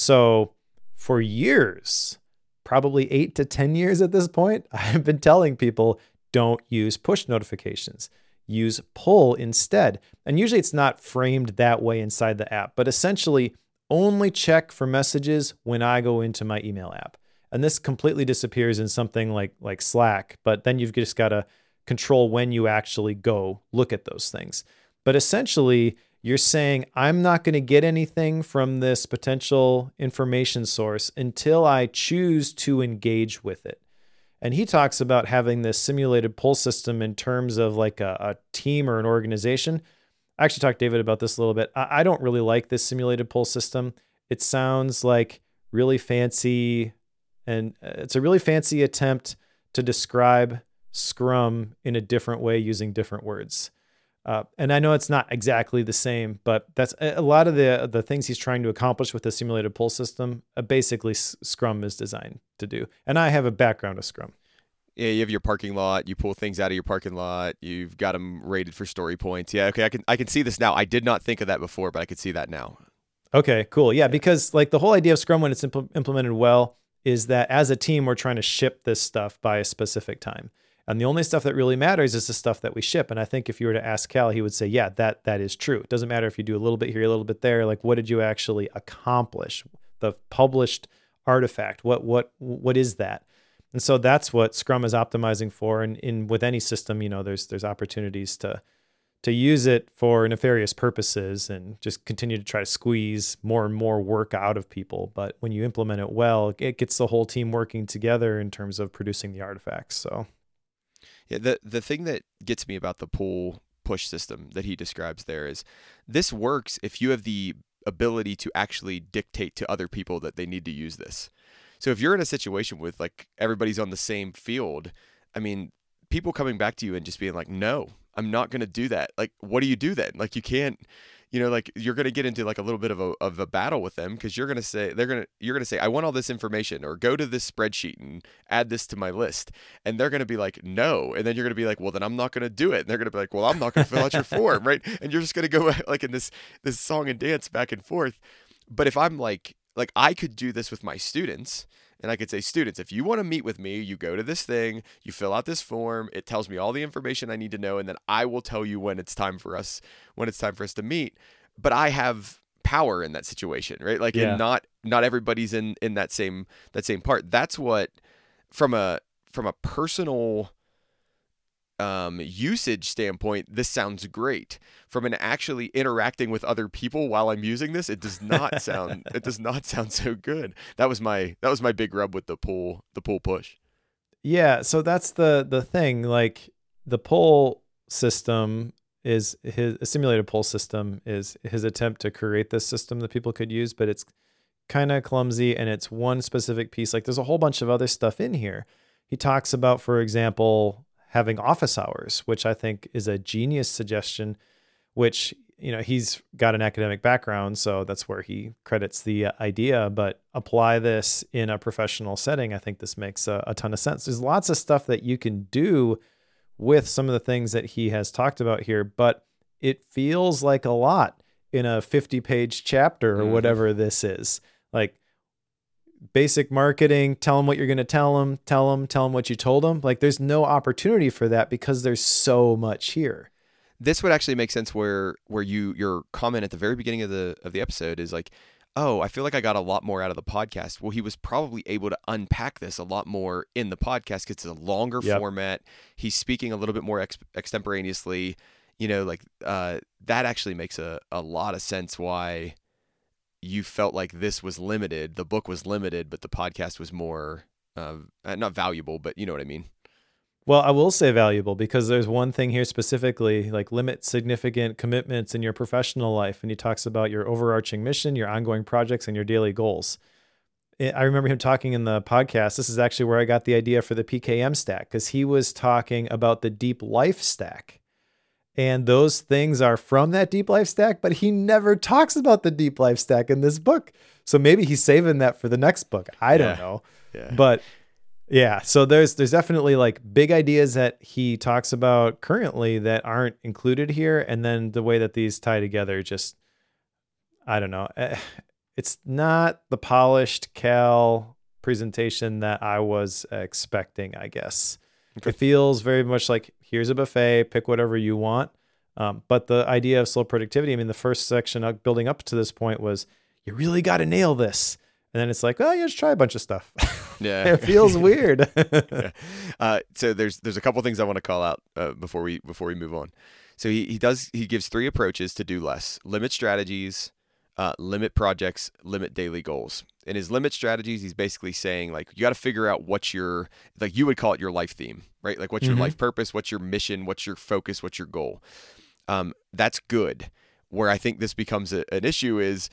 So for years, probably eight to ten years at this point, I've been telling people don't use push notifications. Use pull instead. And usually it's not framed that way inside the app, but essentially only check for messages when I go into my email app. And this completely disappears in something like, like Slack, but then you've just got to control when you actually go look at those things. But essentially, you're saying, I'm not going to get anything from this potential information source until I choose to engage with it. And he talks about having this simulated pull system in terms of like a, a team or an organization. I actually talked to David about this a little bit. I, I don't really like this simulated pull system. It sounds like really fancy, and it's a really fancy attempt to describe Scrum in a different way using different words. Uh, and I know it's not exactly the same, but that's a lot of the the things he's trying to accomplish with the simulated pull system. Uh, basically, S- Scrum is designed to do. And I have a background of Scrum. Yeah, you have your parking lot. You pull things out of your parking lot. You've got them rated for story points. Yeah, okay, I can I can see this now. I did not think of that before, but I could see that now. Okay, cool. Yeah, because like the whole idea of Scrum when it's impl- implemented well is that as a team, we're trying to ship this stuff by a specific time. And the only stuff that really matters is the stuff that we ship. And I think if you were to ask Cal, he would say, yeah, that that is true. It doesn't matter if you do a little bit here, a little bit there. Like, what did you actually accomplish? The published artifact, what what what is that? And so that's what Scrum is optimizing for. And in with any system, you know, there's there's opportunities to to use it for nefarious purposes and just continue to try to squeeze more and more work out of people. But when you implement it well, it gets the whole team working together in terms of producing the artifacts. So. Yeah, the the thing that gets me about the pull push system that he describes there is this works if you have the ability to actually dictate to other people that they need to use this. So if you're in a situation with like everybody's on the same field, I mean, people coming back to you and just being like, no, I'm not going to do that. Like, what do you do then? Like, you can't, you know, like you're going to get into like a little bit of a, of a battle with them because you're going to say, they're going to, you're going to say, I want all this information, or go to this spreadsheet and add this to my list. And they're going to be like, no. And then you're going to be like, well, then I'm not going to do it. And they're going to be like, well, I'm not going to fill out your form. Right. And you're just going to go like in this, this song and dance back and forth. But if I'm like, like I could do this with my students, and I could say, students, if you want to meet with me, you go to this thing, you fill out this form, it tells me all the information I need to know, and then I will tell you when it's time for us, when it's time for us to meet. But I have power in that situation, right? Like, Yeah. and not not everybody's in in that same that same part. That's what from a from a personal um usage standpoint, this sounds great. From an actually interacting with other people while I'm using this, it does not sound it does not sound so good. That was my that was my big rub with the pull the pull push. Yeah, so that's the the thing. Like the pull system is his a simulated pull system is his attempt to create this system that people could use, but it's kind of clumsy and it's one specific piece. Like there's a whole bunch of other stuff in here. He talks about, for example, having office hours, which I think is a genius suggestion, which, you know, he's got an academic background, so that's where he credits the idea, but apply this in a professional setting. I think this makes a, a ton of sense. There's lots of stuff that you can do with some of the things that he has talked about here, but it feels like a lot in a fifty page chapter or mm-hmm. whatever this is. Like, basic marketing, tell them what you're going to tell them, tell them, tell them what you told them. Like there's no opportunity for that because there's so much here. This would actually make sense where, where you, your comment at the very beginning of the, of the episode is like, oh, I feel like I got a lot more out of the podcast. Well, he was probably able to unpack this a lot more in the podcast because it's a longer yep. format. He's speaking a little bit more ex- extemporaneously, you know, like uh, that actually makes a, a lot of sense why you felt like this was limited. The book was limited, but the podcast was more, uh, not valuable, but you know what I mean? Well, I will say valuable because there's one thing here specifically, like limit significant commitments in your professional life. And he talks about your overarching mission, your ongoing projects, and your daily goals. I remember him talking in the podcast. This is actually where I got the idea for the P K M stack, because he was talking about the deep life stack. And those things are from that deep life stack, but he never talks about the deep life stack in this book. So maybe he's saving that for the next book. I yeah. don't know. Yeah. But yeah, so there's there's definitely like big ideas that he talks about currently that aren't included here. And then the way that these tie together, just, I don't know. It's not the polished Cal presentation that I was expecting, I guess. Okay. It feels very much like, here's a buffet, pick whatever you want. Um, but the idea of slow productivity, I mean, the first section of building up to this point was, you really got to nail this. And then it's like, oh, yeah, just try a bunch of stuff. Yeah. It feels weird. yeah. uh, so there's there's a couple things I want to call out uh, before we before we move on. So he, he does he gives three approaches to do less: limit strategies, uh, limit projects, limit daily goals. In his limit strategies, he's basically saying like you got to figure out what's your, like you would call it your life theme, right? Like what's your Mhm. life purpose, what's your mission, what's your focus, what's your goal. Um, that's good. Where I think this becomes a, an issue is,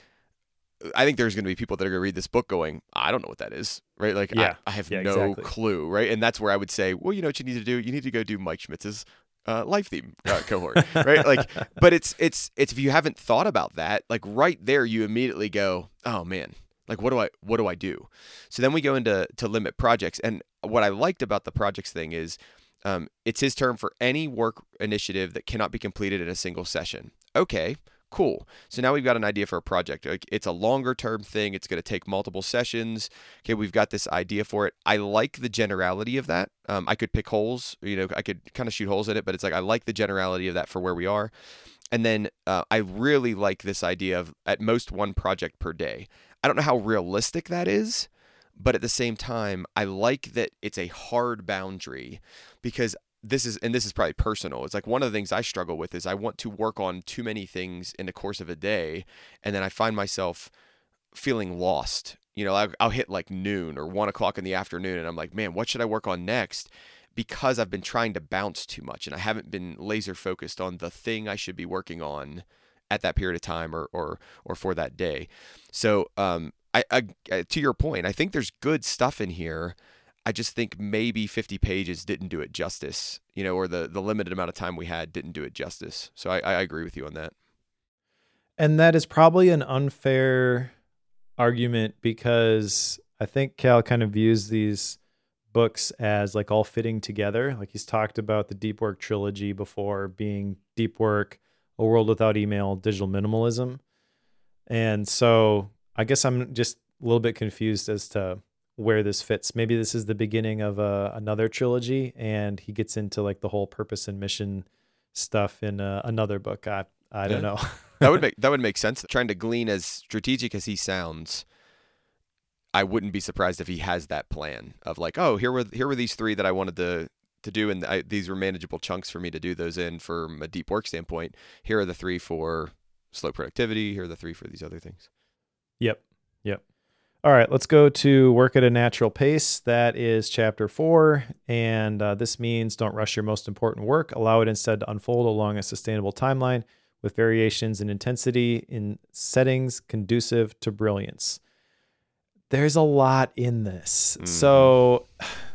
I think there's going to be people that are going to read this book going, I don't know what that is, right? Like Yeah. I, I have Yeah, no exactly. clue, right? And that's where I would say, well, you know what you need to do? You need to go do Mike Schmitz's uh, life theme uh, cohort, right? Like, but it's it's it's if you haven't thought about that, like right there, you immediately go, oh man, like what do I what do I do? So then we go into to limit projects, and what I liked about the projects thing is, um, it's his term for any work initiative that cannot be completed in a single session. Okay. Cool. So now we've got an idea for a project. Like it's a longer term thing. It's going to take multiple sessions. Okay, we've got this idea for it. I like the generality of that. Um, I could pick holes. You know, I could kind of shoot holes in it, but it's like I like the generality of that for where we are. And then uh, I really like this idea of at most one project per day. I don't know how realistic that is, but at the same time, I like that it's a hard boundary because this is, and this is probably personal. It's like one of the things I struggle with is I want to work on too many things in the course of a day. And then I find myself feeling lost. You know, I'll, I'll hit like noon or one o'clock in the afternoon and I'm like, man, what should I work on next? Because I've been trying to bounce too much and I haven't been laser focused on the thing I should be working on at that period of time or, or, or for that day. So, um, I, I, to your point, I think there's good stuff in here. I just think maybe fifty pages didn't do it justice, you know, or the, the limited amount of time we had didn't do it justice. So I, I agree with you on that. And that is probably an unfair argument because I think Cal kind of views these books as like all fitting together. Like he's talked about the Deep Work trilogy before being Deep Work, A World Without Email, Digital Minimalism. And so I guess I'm just a little bit confused as to where this fits. Maybe this is the beginning of a, another trilogy and he gets into like the whole purpose and mission stuff in uh, another book. I, I don't Yeah. know. that would make, that would make sense. Trying to glean as strategic as he sounds, I wouldn't be surprised if he has that plan of like, oh, here were, here were these three that I wanted to, to do. And I, these were manageable chunks for me to do those in from a deep work standpoint. Here are the three for slow productivity. Here are the three for these other things. Yep. Yep. All right, let's go to Work at a Natural Pace. That is chapter four. And uh, this means don't rush your most important work. Allow it instead to unfold along a sustainable timeline with variations in intensity in settings conducive to brilliance. There's a lot in this. Mm-hmm. So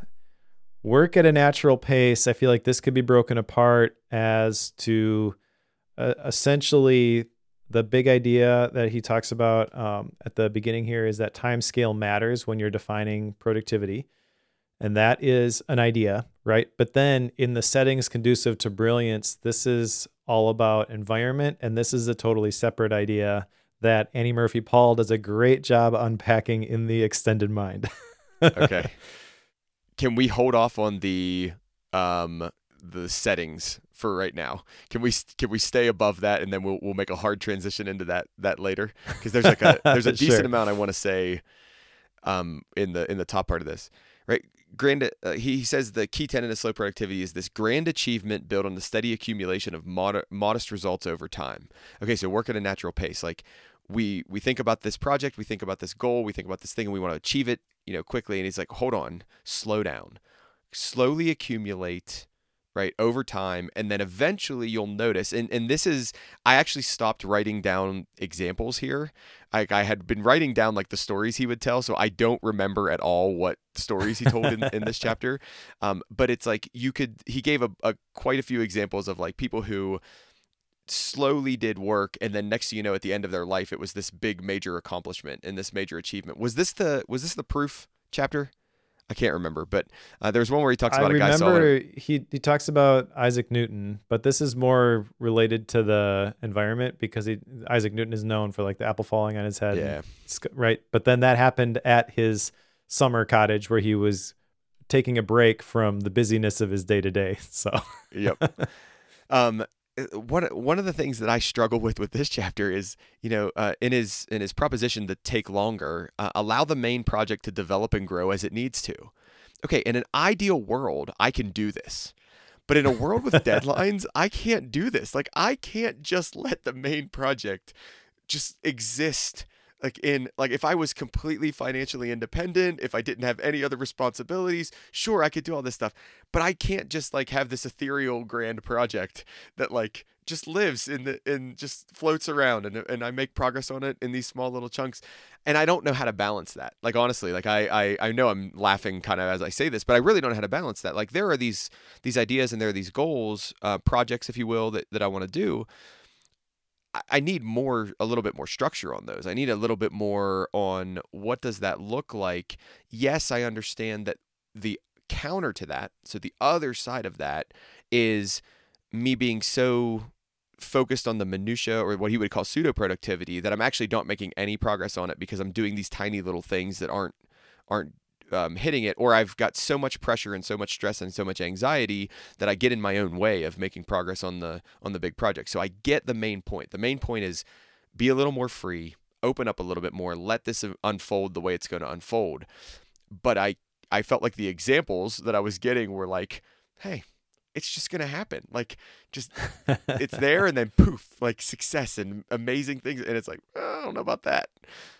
work at a natural pace. I feel like this could be broken apart as to uh, essentially the big idea that he talks about um, at the beginning here is that time scale matters when you're defining productivity. And that is an idea, right? But then in the settings conducive to brilliance, this is all about environment. And this is a totally separate idea that Annie Murphy Paul does a great job unpacking in The Extended Mind. Okay. Can we hold off on the um, the settings for right now? Can we can we stay above that and then we'll we'll make a hard transition into that that later? Because there's like a there's a decent Sure. amount I want to say um, in the in the top part of this, right? Grand, uh, he says the key tenet of slow productivity is this grand achievement built on the steady accumulation of mod- modest results over time. Okay, so work at a natural pace. Like we we think about this project, we think about this goal, we think about this thing, and we want to achieve it, you know, quickly. And he's like, hold on, slow down, slowly accumulate, right, over time, and then eventually you'll notice. And and this is, I actually stopped writing down examples here. I, I had been writing down like the stories he would tell, so I don't remember at all what stories he told in, in this chapter. Um, but it's like you could, he gave a, a quite a few examples of like people who slowly did work, and then next thing you know, at the end of their life, it was this big major accomplishment and this major achievement. Was this the was this the proof chapter? I can't remember, but uh, there's one where he talks about I a guy remember selling. he he talks about Isaac Newton, but this is more related to the environment because he, Isaac Newton is known for like the apple falling on his head. Yeah. Right. But then that happened at his summer cottage where he was taking a break from the busyness of his day to day. So, yep. Um, one one of the things that I struggle with with this chapter is, you know, uh, in his in his proposition to take longer, uh, allow the main project to develop and grow as it needs to. Okay, in an ideal world, I can do this. But in a world with deadlines, I can't do this. Like, I can't just let the main project just exist. Like in like if I was completely financially independent, if I didn't have any other responsibilities, sure I could do all this stuff. But I can't just like have this ethereal grand project that like just lives in the and just floats around and and I make progress on it in these small little chunks. And I don't know how to balance that. Like honestly, like I I, I know I'm laughing kind of as I say this, but I really don't know how to balance that. Like there are these these ideas and there are these goals, uh, projects, if you will, that, that I want to do. I need more, a little bit more structure on those. I need a little bit more on what does that look like? Yes, I understand that the counter to that, so the other side of that is me being so focused on the minutia or what he would call pseudo productivity that I'm actually not making any progress on it because I'm doing these tiny little things that aren't aren't Um, hitting it, or I've got so much pressure and so much stress and so much anxiety that I get in my own way of making progress on the on the big project. So I get the main point. The main point is be a little more free, open up a little bit more, let this unfold the way it's going to unfold. But I I felt like the examples that I was getting were like, hey, it's just going to happen. Like just it's there and then poof, like success and amazing things. And it's like, oh, I don't know about that.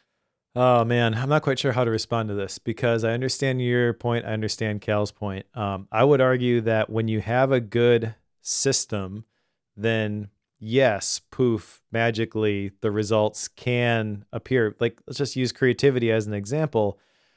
Oh man, I'm not quite sure how to respond to this because I understand your point. I understand Cal's point. Um, I would argue that when you have a good system, then yes, poof, magically the results can appear. Like let's just use creativity as an example.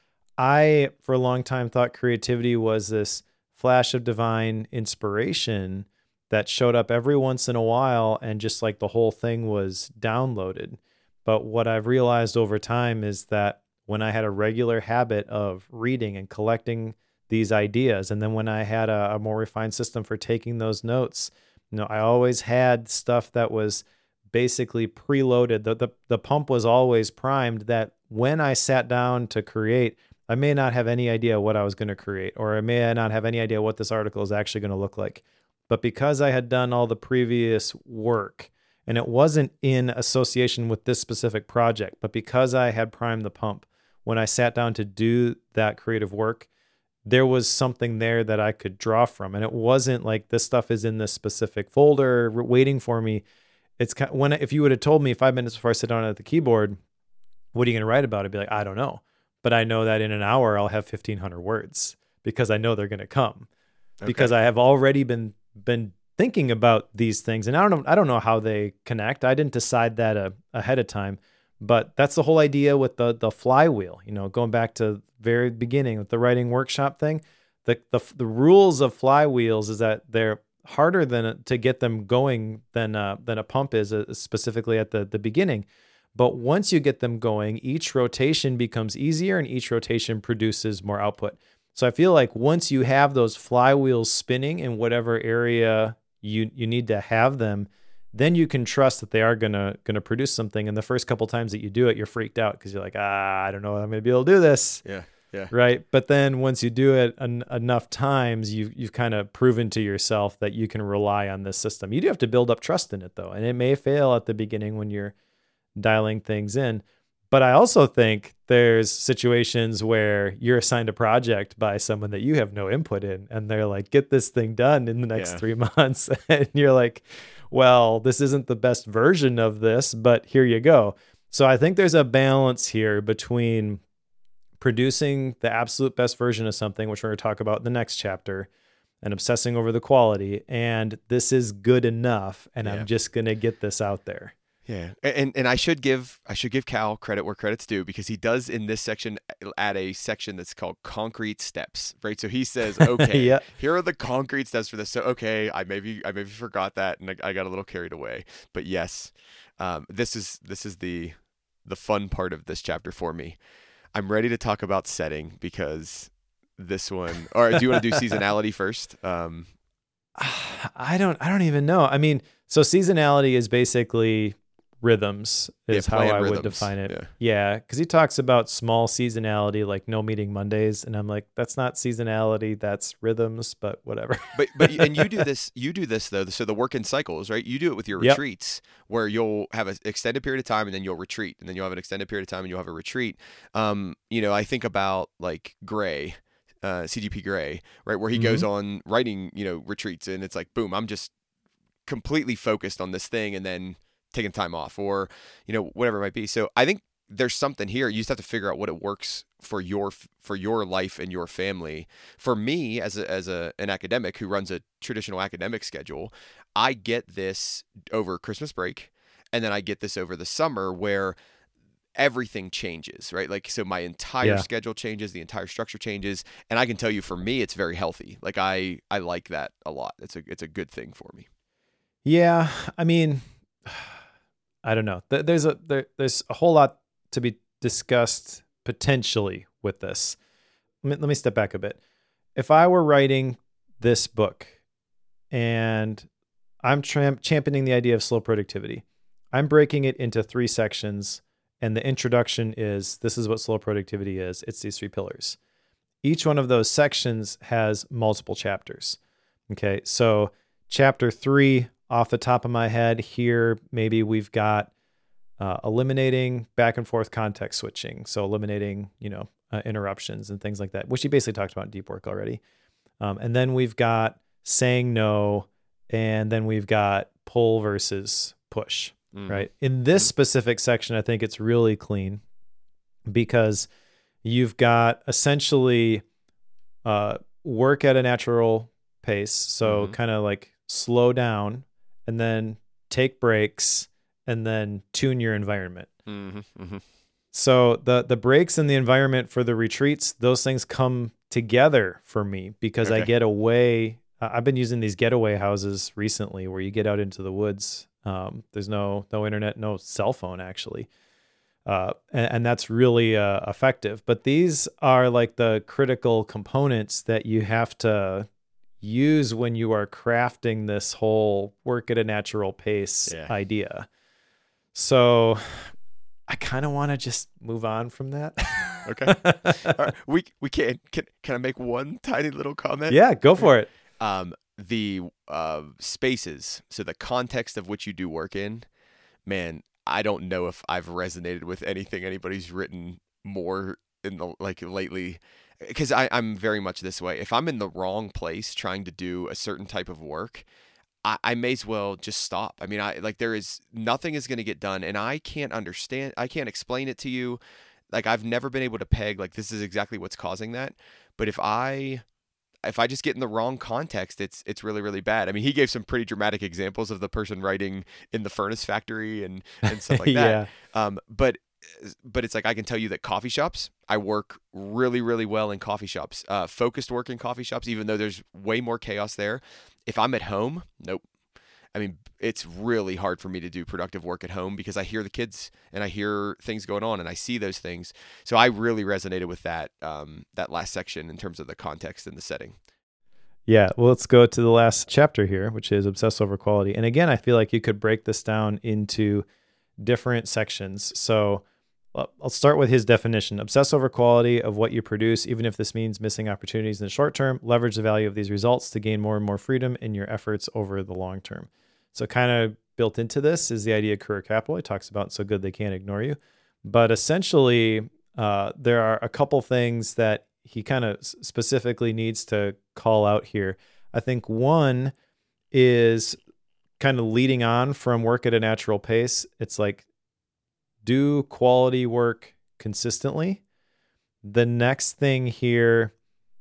I, for a long time, thought creativity was this flash of divine inspiration that showed up every once in a while and just like the whole thing was downloaded. But what I've realized over time is that when I had a regular habit of reading and collecting these ideas, and then when I had a, a more refined system for taking those notes, you know, I always had stuff that was basically preloaded. The, the, the pump was always primed that when I sat down to create, I may not have any idea what I was going to create, or I may not have any idea what this article is actually going to look like. But because I had done all the previous work, and it wasn't in association with this specific project, but because I had primed the pump, when I sat down to do that creative work, there was something there that I could draw from. And it wasn't like this stuff is in this specific folder waiting for me. It's kind of, when if you would have told me five minutes before I sit down at the keyboard, what are you going to write about? I'd be like, I don't know. But I know that in an hour, I'll have fifteen hundred words because I know they're going to come okay. because I have already been been thinking about these things. And I don't know, I don't know how they connect. I didn't decide that uh, ahead of time, but that's the whole idea with the, the flywheel, you know, going back to the very beginning with the writing workshop thing, the, the, the rules of flywheels is that they're harder than to get them going than, uh, than a pump is uh, specifically at the, the beginning. But once you get them going, each rotation becomes easier and each rotation produces more output. So I feel like once you have those flywheels spinning in whatever area you you need to have them, then you can trust that they are gonna gonna produce something. And the first couple times that you do it, you're freaked out because you're like, ah, I don't know if I'm gonna be able to do this. Yeah, yeah. Right. But then once you do it en- enough times, you you've kind of proven to yourself that you can rely on this system. You do have to build up trust in it though, and it may fail at the beginning when you're dialing things in. But I also think there's situations where you're assigned a project by someone that you have no input in, and they're like, get this thing done in the next yeah. three months. And you're like, well, this isn't the best version of this, but here you go. So I think there's a balance here between producing the absolute best version of something, which we're going to talk about in the next chapter, and obsessing over the quality. And this is good enough, and yeah. I'm just going to get this out there. Yeah, and and I should give I should give Cal credit where credit's due because he does in this section add a section that's called concrete steps, right? So he says, okay, yeah. here are the concrete steps for this. So okay, I maybe I maybe forgot that and I, I got a little carried away, but yes, um, this is this is the the fun part of this chapter for me. I'm ready to talk about setting because this one. Or do you want to do seasonality first? Um, I don't I don't even know. I mean, so seasonality is basically rhythms is yeah, how I rhythms. would define it. Yeah. Yeah. Cause he talks about small seasonality, like no meeting Mondays. And I'm like, that's not seasonality, that's rhythms, but whatever. but, but, and you do this, you do this though. So the work in cycles, right? You do it with your Yep. retreats where you'll have an extended period of time and then you'll retreat and then you'll have an extended period of time and you'll have a retreat. Um, you know, I think about like Gray, uh, C G P Gray, right? Where he Mhm. goes on writing, you know, retreats and it's like, boom, I'm just completely focused on this thing. And then taking time off or, you know, whatever it might be. So I think there's something here. You just have to figure out what it works for your for your life and your family. For me, as a, as a an academic who runs a traditional academic schedule, I get this over Christmas break, and then I get this over the summer where everything changes, right? Like, so my entire Yeah. schedule changes, the entire structure changes, and I can tell you, for me, it's very healthy. Like, I I like that a lot. It's a it's a good thing for me. Yeah, I mean, I don't know. There's a there, there's a whole lot to be discussed potentially with this. Let me, let me step back a bit. If I were writing this book and I'm tra- championing the idea of slow productivity, I'm breaking it into three sections, and the introduction is, this is what slow productivity is. It's these three pillars. Each one of those sections has multiple chapters. Okay, so chapter three, off the top of my head here, maybe we've got uh, eliminating back and forth context switching. So eliminating, you know, uh, interruptions and things like that, which he basically talked about in deep work already. Um, and then we've got saying no, and then we've got pull versus push, mm-hmm. right? In this mm-hmm. specific section, I think it's really clean because you've got essentially uh, work at a natural pace. So mm-hmm. kind of like slow down and then take breaks and then tune your environment. Mm-hmm. Mm-hmm. So the the breaks in the environment for the retreats, those things come together for me because okay. I get away. I've been using these getaway houses recently where you get out into the woods. Um, there's no no internet, no cell phone actually. Uh, and, and that's really uh, effective. But these are like the critical components that you have to use when you are crafting this whole work at a natural pace yeah. idea. So I kind of want to just move on from that. Okay. All right. We we can can can I make one tiny little comment? Yeah, go for it. Um, the uh, spaces, so the context of which you do work in, man, I don't know if I've resonated with anything anybody's written more in the like lately, because I I'm very much this way. If I'm in the wrong place trying to do a certain type of work, I, I may as well just stop. I mean, I like there is nothing is going to get done, and I can't understand. I can't explain it to you. Like I've never been able to peg like this is exactly what's causing that. But if I if I just get in the wrong context, it's it's really really bad. I mean, he gave some pretty dramatic examples of the person writing in the furnace factory and and stuff like that. yeah. Um, but but it's like I can tell you that coffee shops, I work really really well in coffee shops. Uh, focused work in coffee shops, even though there's way more chaos there. If I'm at home, nope. I mean, it's really hard for me to do productive work at home because I hear the kids and I hear things going on and I see those things. So I really resonated with that um, that last section in terms of the context and the setting. Yeah, well, let's go to the last chapter here, which is obsess over quality. And again, I feel like you could break this down into different sections. So I'll start with his definition. Obsess over quality of what you produce, even if this means missing opportunities in the short term. Leverage the value of these results to gain more and more freedom in your efforts over the long term. So kind of built into this is the idea of career capital. He talks about so good they can't ignore you. But essentially, uh, there are a couple things that he kind of specifically needs to call out here. I think one is kind of leading on from work at a natural pace. It's like, do quality work consistently. The next thing here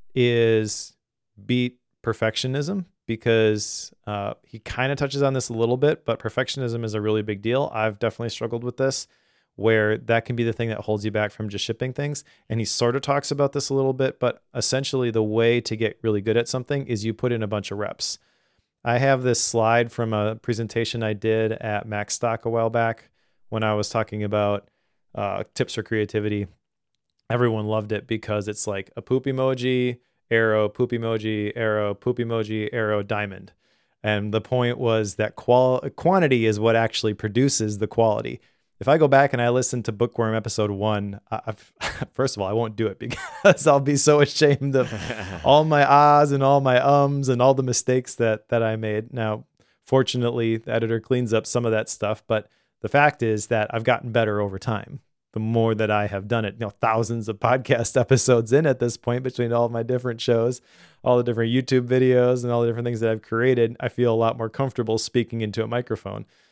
is beat perfectionism, because uh, he kind of touches on this a little bit, but perfectionism is a really big deal. I've definitely struggled with this, where that can be the thing that holds you back from just shipping things. And he sort of talks about this a little bit, but essentially the way to get really good at something is you put in a bunch of reps. I have this slide from a presentation I did at MacStock a while back when I was talking about uh, tips for creativity. Everyone loved it because it's like a poop emoji, arrow, poop emoji, arrow, poop emoji, arrow, diamond. And the point was that qual- quantity is what actually produces the quality. If I go back and I listen to Bookworm episode one, I've, first of all, I won't do it because I'll be so ashamed of all my ahs and all my ums and all the mistakes that that I made. Now, fortunately, the editor cleans up some of that stuff, but the fact is that I've gotten better over time. The more that I have done it, you know, thousands of podcast episodes in at this point between all of my different shows, all the different YouTube videos and all the different things that I've created, I feel a lot more comfortable speaking into a microphone.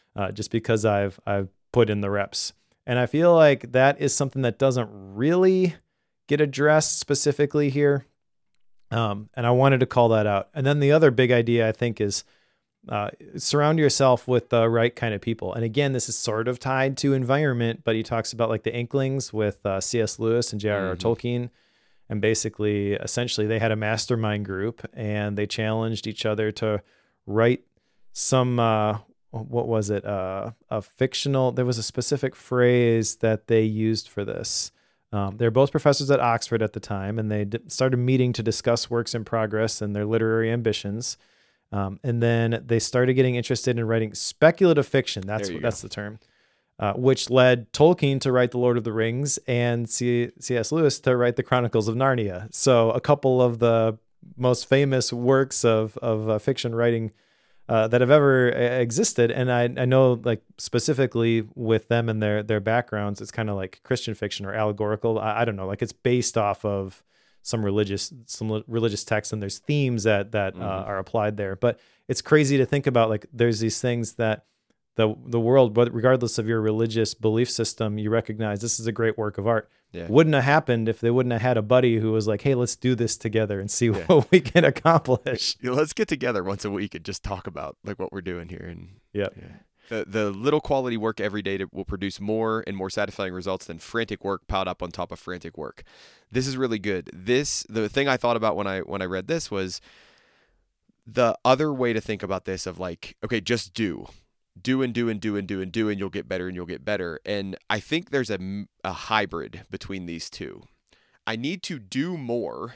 uh, just because I've I've put in the reps. And I feel like that is something that doesn't really get addressed specifically here. Um, and I wanted to call that out. And then the other big idea, I think, is uh, surround yourself with the right kind of people. And again, this is sort of tied to environment, but he talks about like the Inklings with uh, C S Lewis and J R R Mm-hmm. Tolkien. And basically, essentially, they had a mastermind group and they challenged each other to write some, uh, what was it? Uh, a fictional, there was a specific phrase that they used for this. Um, they're both professors at Oxford at the time, and they d- started meeting to discuss works in progress and their literary ambitions. Um, and then they started getting interested in writing speculative fiction. That's There you what, go. that's the term. Uh, which led Tolkien to write The Lord of the Rings and C- C.S. Lewis to write The Chronicles of Narnia. So a couple of the most famous works of of uh, fiction writing uh, that have ever uh, existed. And I, I know, like, specifically with them and their their backgrounds, it's kind of like Christian fiction or allegorical. I, I don't know, like it's based off of some religious some religious texts, and there's themes that that Mm-hmm. uh, are applied there. But it's crazy to think about, like, there's these things that the the world, but regardless of your religious belief system, you recognize this is a great work of art. Yeah. Wouldn't have happened if they wouldn't have had a buddy who was like, hey, let's do this together and see Yeah. what we can accomplish. You know, let's get together once a week and just talk about like what we're doing here. And Yep. yeah. The, the little quality work every day to, will produce more and more satisfying results than frantic work piled up on top of frantic work. This is really good. This, the thing I thought about when I when I read this was the other way to think about this of like, okay, just do. Do and do and do and do and do, and you'll get better and you'll get better. And I think there's a, a hybrid between these two. I need to do more,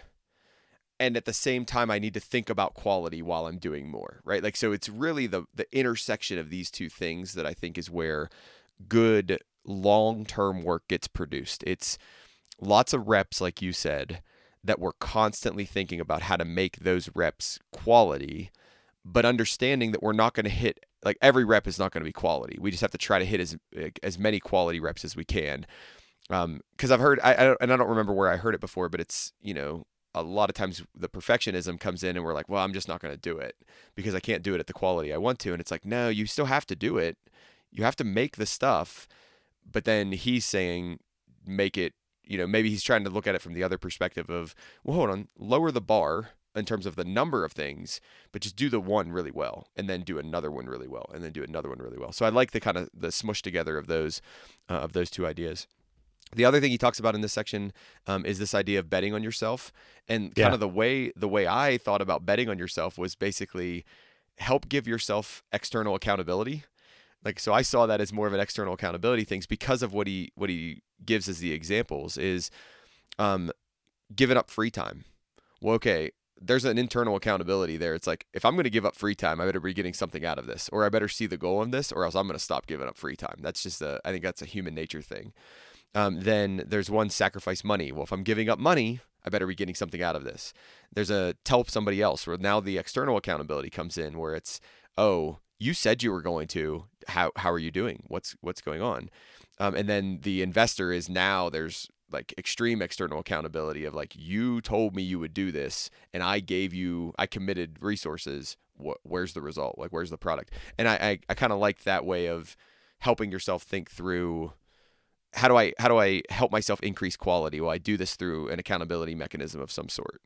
and at the same time, I need to think about quality while I'm doing more, right? Like, so it's really the the intersection of these two things that I think is where good long-term work gets produced. It's lots of reps, like you said, that we're constantly thinking about how to make those reps quality, but understanding that we're not going to hit, like every rep is not going to be quality. We just have to try to hit as as many quality reps as we can. Um, because I've heard, I, I and I don't remember where I heard it before, but it's, you know, a lot of times the perfectionism comes in and we're like, well, I'm just not going to do it because I can't do it at the quality I want to. And it's like, no, you still have to do it. You have to make the stuff. But then he's saying, make it, you know, maybe he's trying to look at it from the other perspective of, well, hold on, lower the bar in terms of the number of things, but just do the one really well and then do another one really well and then do another one really well. So I like the kind of the smush together of those, uh, of those two ideas. The other thing he talks about in this section um, is this idea of betting on yourself, and kind Yeah. of the way the way I thought about betting on yourself was basically help give yourself external accountability. Like, so I saw that as more of an external accountability things because of what he what he gives as the examples is um, giving up free time. Well, okay, there's an internal accountability there. It's like, if I'm going to give up free time, I better be getting something out of this, or I better see the goal in this, or else I'm going to stop giving up free time. That's just a, I think that's a human nature thing. Um, then there's one, sacrifice money. Well, if I'm giving up money, I better be getting something out of this. There's a tell somebody else, where now the external accountability comes in, where it's, oh, you said you were going to, how how are you doing? What's what's going on? Um, and then the investor is now there's like extreme external accountability of like, you told me you would do this and I gave you, I committed resources. What, where's the result? Like, where's the product? And I, I, I kind of like that way of helping yourself think through, how do I, how do I help myself increase quality? Well, I do this through an accountability mechanism of some sort.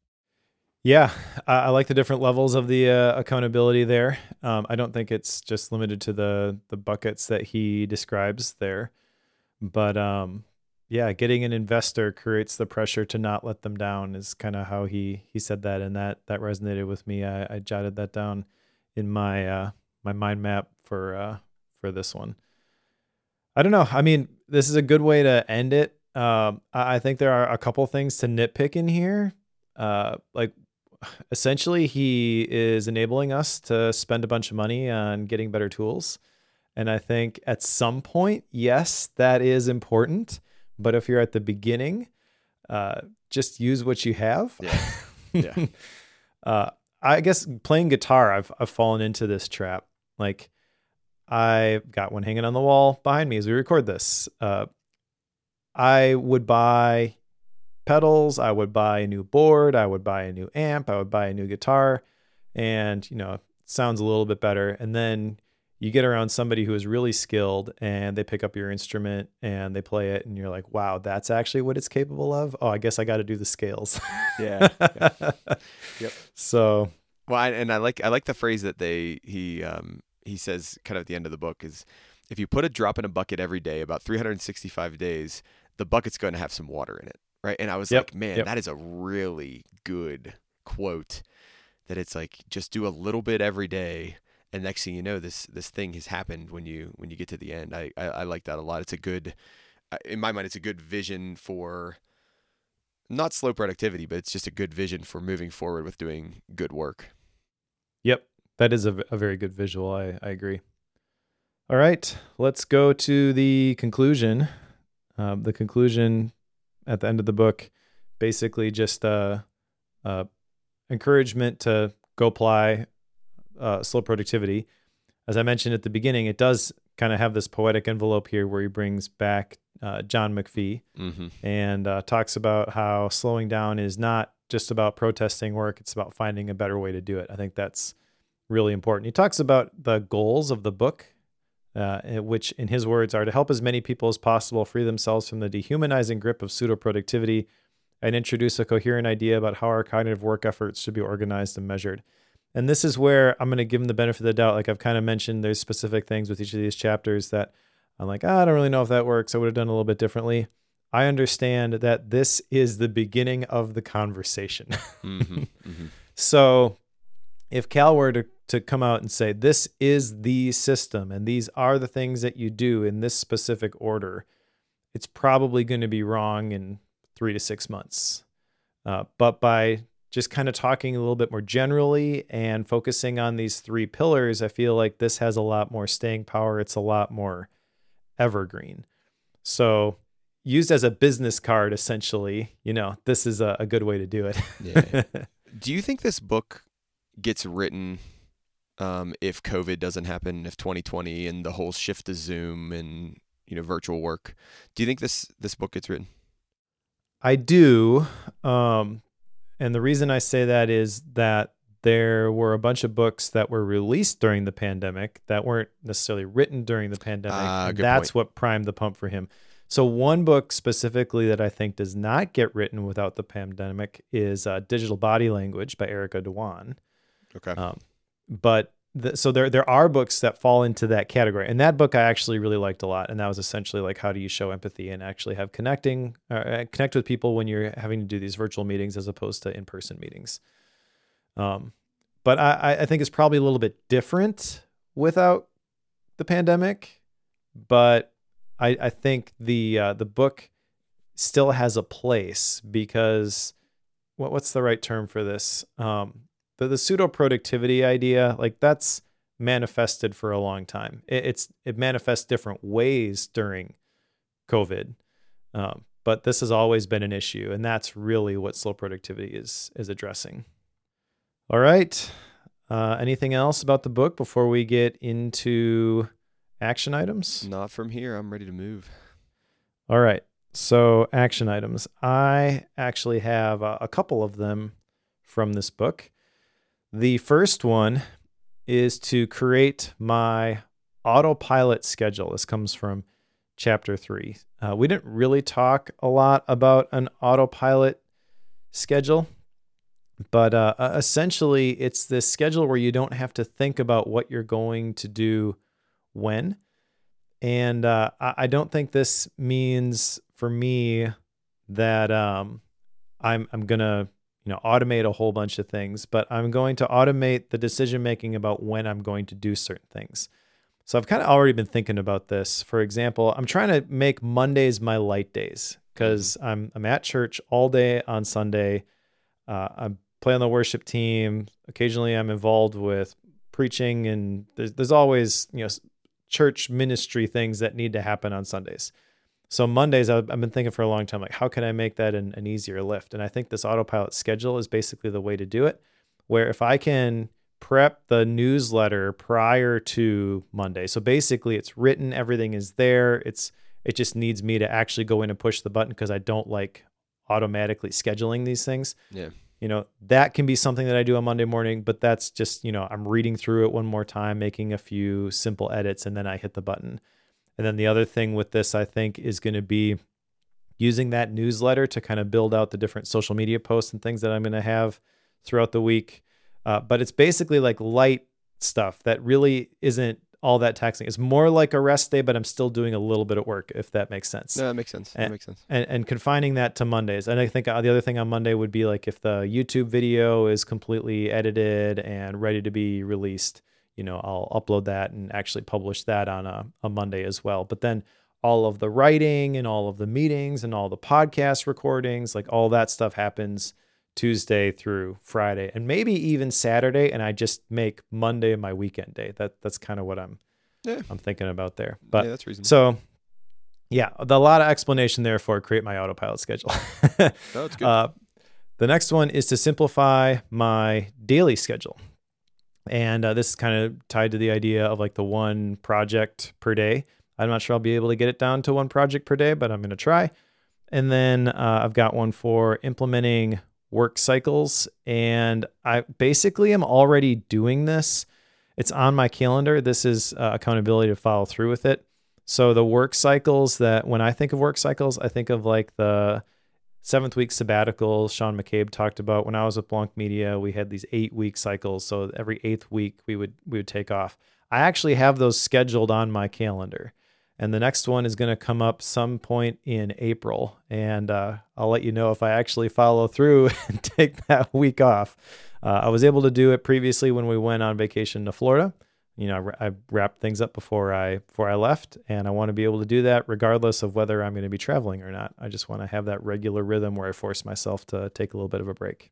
Yeah, I, I like the different levels of the uh, accountability there. Um, I don't think it's just limited to the the buckets that he describes there, but um, yeah, getting an investor creates the pressure to not let them down is kind of how he he said that, and that that resonated with me. I, I jotted that down in my uh, my mind map for uh, for this one. I don't know. I mean, this is a good way to end it. Um, I, I think there are a couple things to nitpick in here. Uh, like, essentially, he is enabling us to spend a bunch of money on getting better tools. And I think at some point, yes, that is important. But if you're at the beginning, uh, just use what you have. Yeah. Yeah. uh, I guess playing guitar, I've I've fallen into this trap. Like, I've got one hanging on the wall behind me as we record this. Uh, I would buy pedals. I would buy a new board. I would buy a new amp. I would buy a new guitar, and, you know, it sounds a little bit better. And then you get around somebody who is really skilled and they pick up your instrument and they play it and you're like, wow, that's actually what it's capable of. Oh, I guess I got to do the scales. Yeah. yeah. Yep. So, well, I, and I like, I like the phrase that they, he, um, he says kind of at the end of the book is, if you put a drop in a bucket every day, about three hundred sixty-five days, the bucket's going to have some water in it. Right. And I was Yep. like, man, Yep. that is a really good quote, that it's like, just do a little bit every day. And next thing you know, this this thing has happened when you when you get to the end. I, I, I like that a lot. It's a good, in my mind, it's a good vision for not slow productivity, but it's just a good vision for moving forward with doing good work. Yep, that is a, a very good visual. I, I agree. All right, let's go to the conclusion. Um, the conclusion at the end of the book, basically just uh, uh, encouragement to go apply Uh, slow productivity. As I mentioned at the beginning, it does kind of have this poetic envelope here where he brings back uh, John McPhee mm-hmm. and uh, talks about how slowing down is not just about protesting work, it's about finding a better way to do it. I think that's really important. He talks about the goals of the book, uh, which in his words are to help as many people as possible free themselves from the dehumanizing grip of pseudo-productivity and introduce a coherent idea about how our cognitive work efforts should be organized and measured. And this is where I'm going to give him the benefit of the doubt. Like I've kind of mentioned, there's specific things with each of these chapters that I'm like, oh, I don't really know if that works. I would have done a little bit differently. I understand that this is the beginning of the conversation. mm-hmm. Mm-hmm. So if Cal were to, to come out and say, this is the system and these are the things that you do in this specific order, it's probably going to be wrong in three to six months. Uh, but by just kind of talking a little bit more generally and focusing on these three pillars, I feel like this has a lot more staying power. It's a lot more evergreen. So used as a business card, essentially, you know, this is a, a good way to do it. Yeah. Do you think this book gets written um, if COVID doesn't happen, if twenty twenty and the whole shift to Zoom and, you know, virtual work? Do you think this, this book gets written? I do. Um, And the reason I say that is that there were a bunch of books that were released during the pandemic that weren't necessarily written during the pandemic. Ah, and good that's point. what primed the pump for him. So one book specifically that I think does not get written without the pandemic is uh, Digital Body Language by Erica Dhawan. Okay. Um, but the, so there there are books that fall into that category. And that book I actually really liked a lot. And that was essentially like, how do you show empathy and actually have connecting, uh, connect with people when you're having to do these virtual meetings as opposed to in-person meetings. Um, but I, I think it's probably a little bit different without the pandemic. But I, I think the uh, the book still has a place because what what's the right term for this? Um, The, the pseudo productivity idea, like that's manifested for a long time. It, it's it manifests different ways during COVID, um, but this has always been an issue, and that's really what slow productivity is is addressing. All right. Uh, anything else about the book before we get into action items? Not from here. I'm ready to move. All right. So action items. I actually have a, a couple of them from this book. The first one is to create my autopilot schedule. This comes from chapter three. Uh, we didn't really talk a lot about an autopilot schedule, but uh, essentially it's this schedule where you don't have to think about what you're going to do when. And uh, I don't think this means for me that um, I'm I'm gonna you know, automate a whole bunch of things, but I'm going to automate the decision-making about when I'm going to do certain things. So I've kind of already been thinking about this. For example, I'm trying to make Mondays my light days because I'm, I'm at church all day on Sunday. Uh, I play on the worship team. Occasionally I'm involved with preaching, and there's, there's always, you know, church ministry things that need to happen on Sundays. So Mondays, I've been thinking for a long time, like, how can I make that an, an easier lift? And I think this autopilot schedule is basically the way to do it, where if I can prep the newsletter prior to Monday. So basically it's written, everything is there. It's, it just needs me to actually go in and push the button because I don't like automatically scheduling these things. Yeah. you know, that can be something that I do on Monday morning, but that's just, you know, I'm reading through it one more time, making a few simple edits, and then I hit the button. And then the other thing with this, I think, is going to be using that newsletter to kind of build out the different social media posts and things that I'm going to have throughout the week. Uh, but it's basically like light stuff that really isn't all that taxing. It's more like a rest day, but I'm still doing a little bit of work, if that makes sense. No, that makes sense. And, that makes sense. And, and confining that to Mondays. And I think the other thing on Monday would be like if the YouTube video is completely edited and ready to be released, you know, I'll upload that and actually publish that on a, a Monday as well. But then all of the writing and all of the meetings and all the podcast recordings, like all that stuff happens Tuesday through Friday and maybe even Saturday. And I just make Monday my weekend day. That that's kind of what I'm, yeah. I'm thinking about there. But yeah, that's reasonable. So yeah, the, a lot of explanation there for create my autopilot schedule. No, it's good. Uh, the next one is to simplify my daily schedule. And uh, this is kind of tied to the idea of like the one project per day. I'm not sure I'll be able to get it down to one project per day, but I'm going to try. And then uh, I've got one for implementing work cycles. And I basically am already doing this. It's on my calendar. This is uh, accountability to follow through with it. So the work cycles that when I think of work cycles, I think of like the seventh week sabbatical Sean McCabe talked about. When I was with Blanc Media, we had these eight week cycles. So every eighth week we would we would take off. I actually have those scheduled on my calendar. And the next one is going to come up some point in April. And uh, I'll let you know if I actually follow through and take that week off. Uh, I was able to do it previously when we went on vacation to Florida. You know, I, I wrapped things up before I before I left, and I want to be able to do that regardless of whether I'm going to be traveling or not. I just want to have that regular rhythm where I force myself to take a little bit of a break.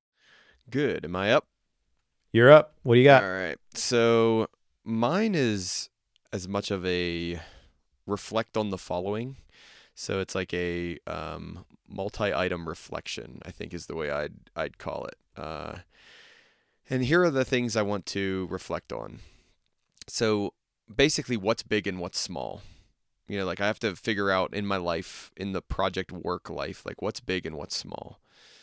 Good. Am I up? You're up. What do you got? All right. So mine is as much of a reflect on the following. So it's like a um, multi-item reflection, I think is the way I'd I'd call it. Uh, and here are the things I want to reflect on. So basically what's big and what's small. You know, like I have to figure out in my life, in the project work life, like what's big and what's small.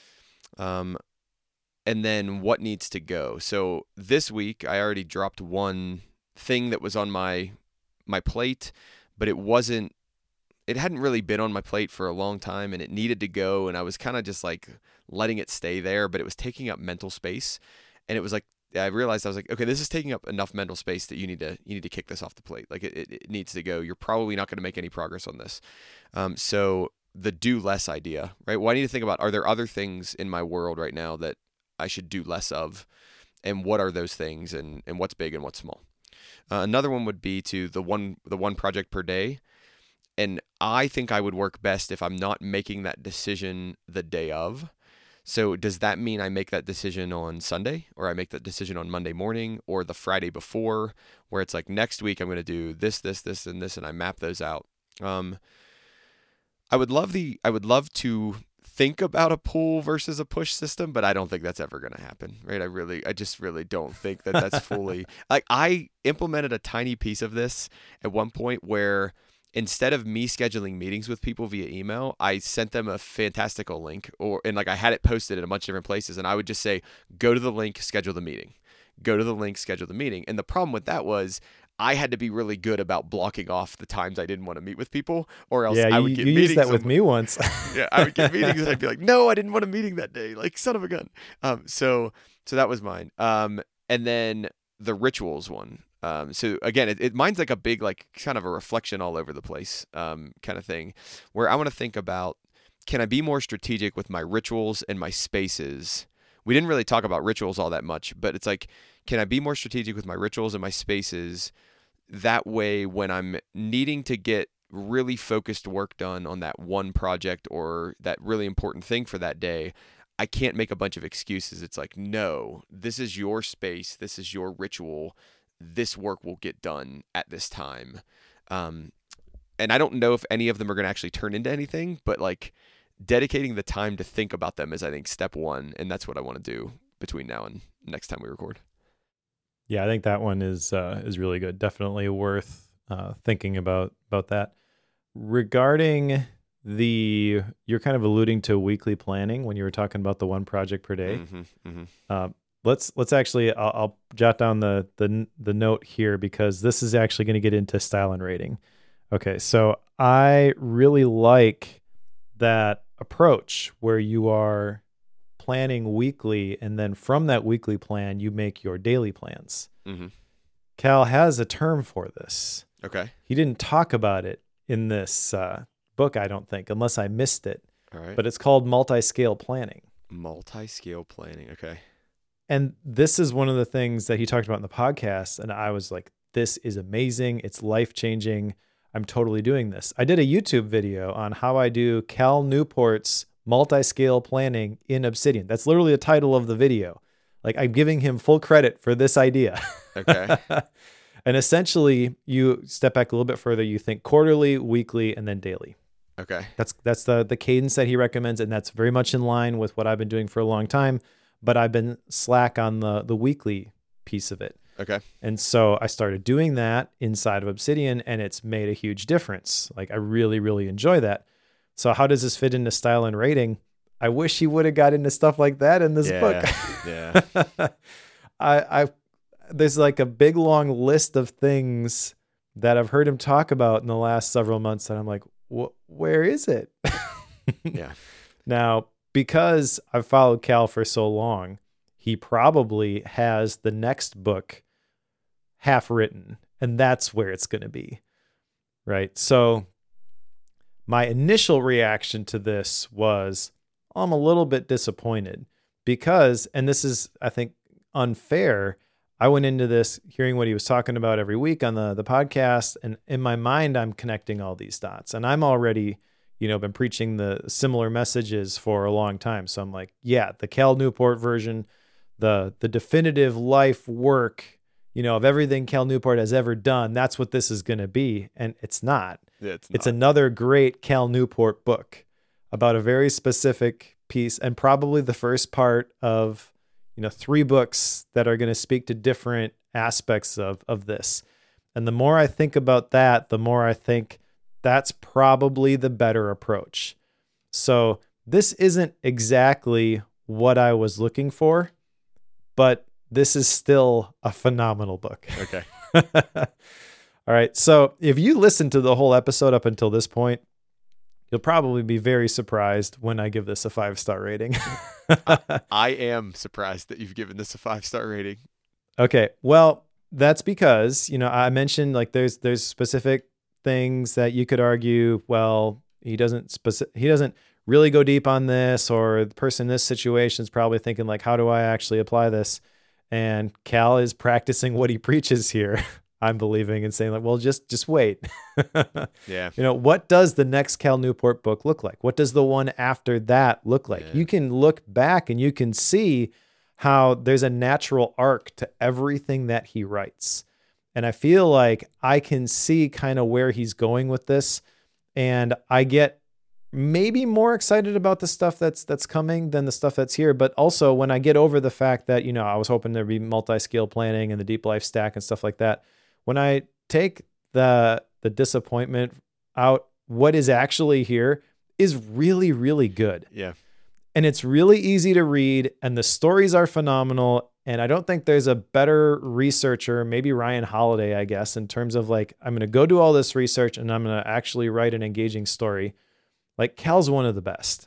Um, and then what needs to go. So this week I already dropped one thing that was on my my plate, but it wasn't, it hadn't really been on my plate for a long time and it needed to go. And I was kind of just like letting it stay there, but it was taking up mental space. And it was like, I realized I was like, okay, this is taking up enough mental space that you need to, you need to kick this off the plate. Like it, it, it needs to go. You're probably not going to make any progress on this. Um, so the do less idea, right? Well, I need to think about, are there other things in my world right now that I should do less of? And what are those things, and, and what's big and what's small? Uh, another one would be to the one, the one project per day. And I think I would work best if I'm not making that decision the day of. So does that mean I make that decision on Sunday, or I make that decision on Monday morning, or the Friday before, where it's like next week I'm going to do this, this, this, and this, and I map those out. Um, I would love the, I would love to think about a pull versus a push system, but I don't think that's ever going to happen, right? I really, I just really don't think that that's fully, like I implemented a tiny piece of this at one point where instead of me scheduling meetings with people via email, I sent them a fantastical link, or and like I had it posted in a bunch of different places, and I would just say, go to the link, schedule the meeting. Go to the link, schedule the meeting. And the problem with that was I had to be really good about blocking off the times I didn't want to meet with people, or else yeah, I you, would get you meetings. used that with on, me once. yeah, I would get meetings and I'd be like, no, I didn't want a meeting that day. Like, son of a gun. Um, so so that was mine. Um, and then the rituals one. Um, so again, it, it mine's like a big, like kind of a reflection all over the place, um, kind of thing, where I want to think about, can I be more strategic with my rituals and my spaces? We didn't really talk about rituals all that much, but it's like, can I be more strategic with my rituals and my spaces? That way, when I'm needing to get really focused work done on that one project or that really important thing for that day, I can't make a bunch of excuses. It's like, no, this is your space. This is your ritual. This work will get done at this time. Um, and I don't know if any of them are going to actually turn into anything, but like dedicating the time to think about them is, I think, step one. And that's what I want to do between now and next time we record. Yeah, I think that one is uh, is really good. Definitely worth uh, thinking about about that. Regarding the you're kind of alluding to weekly planning when you were talking about the one project per day. Mm-hmm, mm-hmm. Uh, let's let's actually I'll, I'll jot down the the the note here because this is actually going to get into style and rating. Okay, so I really like that approach where you are planning weekly, and then from that weekly plan, you make your daily plans. Mm-hmm. Cal has a term for this. Okay. He didn't talk about it in this uh, book, I don't think, unless I missed it. All right. But it's called multi-scale planning. Multi-scale planning. Okay. And this is one of the things that he talked about in the podcast. And I was like, this is amazing. It's life-changing. I'm totally doing this. I did a YouTube video on how I do Cal Newport's multi-scale planning in Obsidian. That's literally the title of the video. Like, I'm giving him full credit for this idea. Okay. And essentially, you step back a little bit further. You think quarterly, weekly, and then daily. Okay. That's that's the the cadence that he recommends, and that's very much in line with what I've been doing for a long time. But I've been slack on the the weekly piece of it. Okay. And so I started doing that inside of Obsidian, and it's made a huge difference. Like, I really, really enjoy that. So how does this fit into style and rating? I wish he would have got into stuff like that in this yeah. book. Yeah. I I there's like a big long list of things that I've heard him talk about in the last several months, and I'm like, where is it? Yeah. Now, because I've followed Cal for so long, he probably has the next book half written, and that's where it's going to be. Right. So my initial reaction to this was, I'm a little bit disappointed because, and this is, I think, unfair. I went into this hearing what he was talking about every week on the, the podcast. And in my mind, I'm connecting all these dots, and I'm already, you know, been preaching the similar messages for a long time. So I'm like, yeah, the Cal Newport version, the, the definitive life work, you know, of everything Cal Newport has ever done. That's what this is going to be. And it's not. Yeah, it's, it's not. another great Cal Newport book about a very specific piece, and probably the first part of, you know, three books that are going to speak to different aspects of, of this. And the more I think about that, the more I think that's probably the better approach. So this isn't exactly what I was looking for, but this is still a phenomenal book. Okay. All right. So if you listen to the whole episode up until this point, you'll probably be very surprised when I give this a five-star rating. I, I am surprised that you've given this a five-star rating. Okay. Well, that's because, you know, I mentioned like there's there's specific things that you could argue, well, he doesn't speci- he doesn't really go deep on this, or the person in this situation is probably thinking like, how do I actually apply this? And Cal is practicing what he preaches here. I'm believing and saying like, well, just just wait. Yeah. You know, what does the next Cal Newport book look like? What does the one after that look like? Yeah. You can look back and you can see how there's a natural arc to everything that he writes. And I feel like I can see kind of where he's going with this. And I get maybe more excited about the stuff that's that's coming than the stuff that's here. But also when I get over the fact that, you know, I was hoping there'd be multi-scale planning and the deep life stack and stuff like that. When I take the the disappointment out, what is actually here is really, really good. Yeah. And it's really easy to read, and the stories are phenomenal. And I don't think there's a better researcher, maybe Ryan Holiday, I guess, in terms of like, I'm going to go do all this research and I'm going to actually write an engaging story. Like, Cal's one of the best.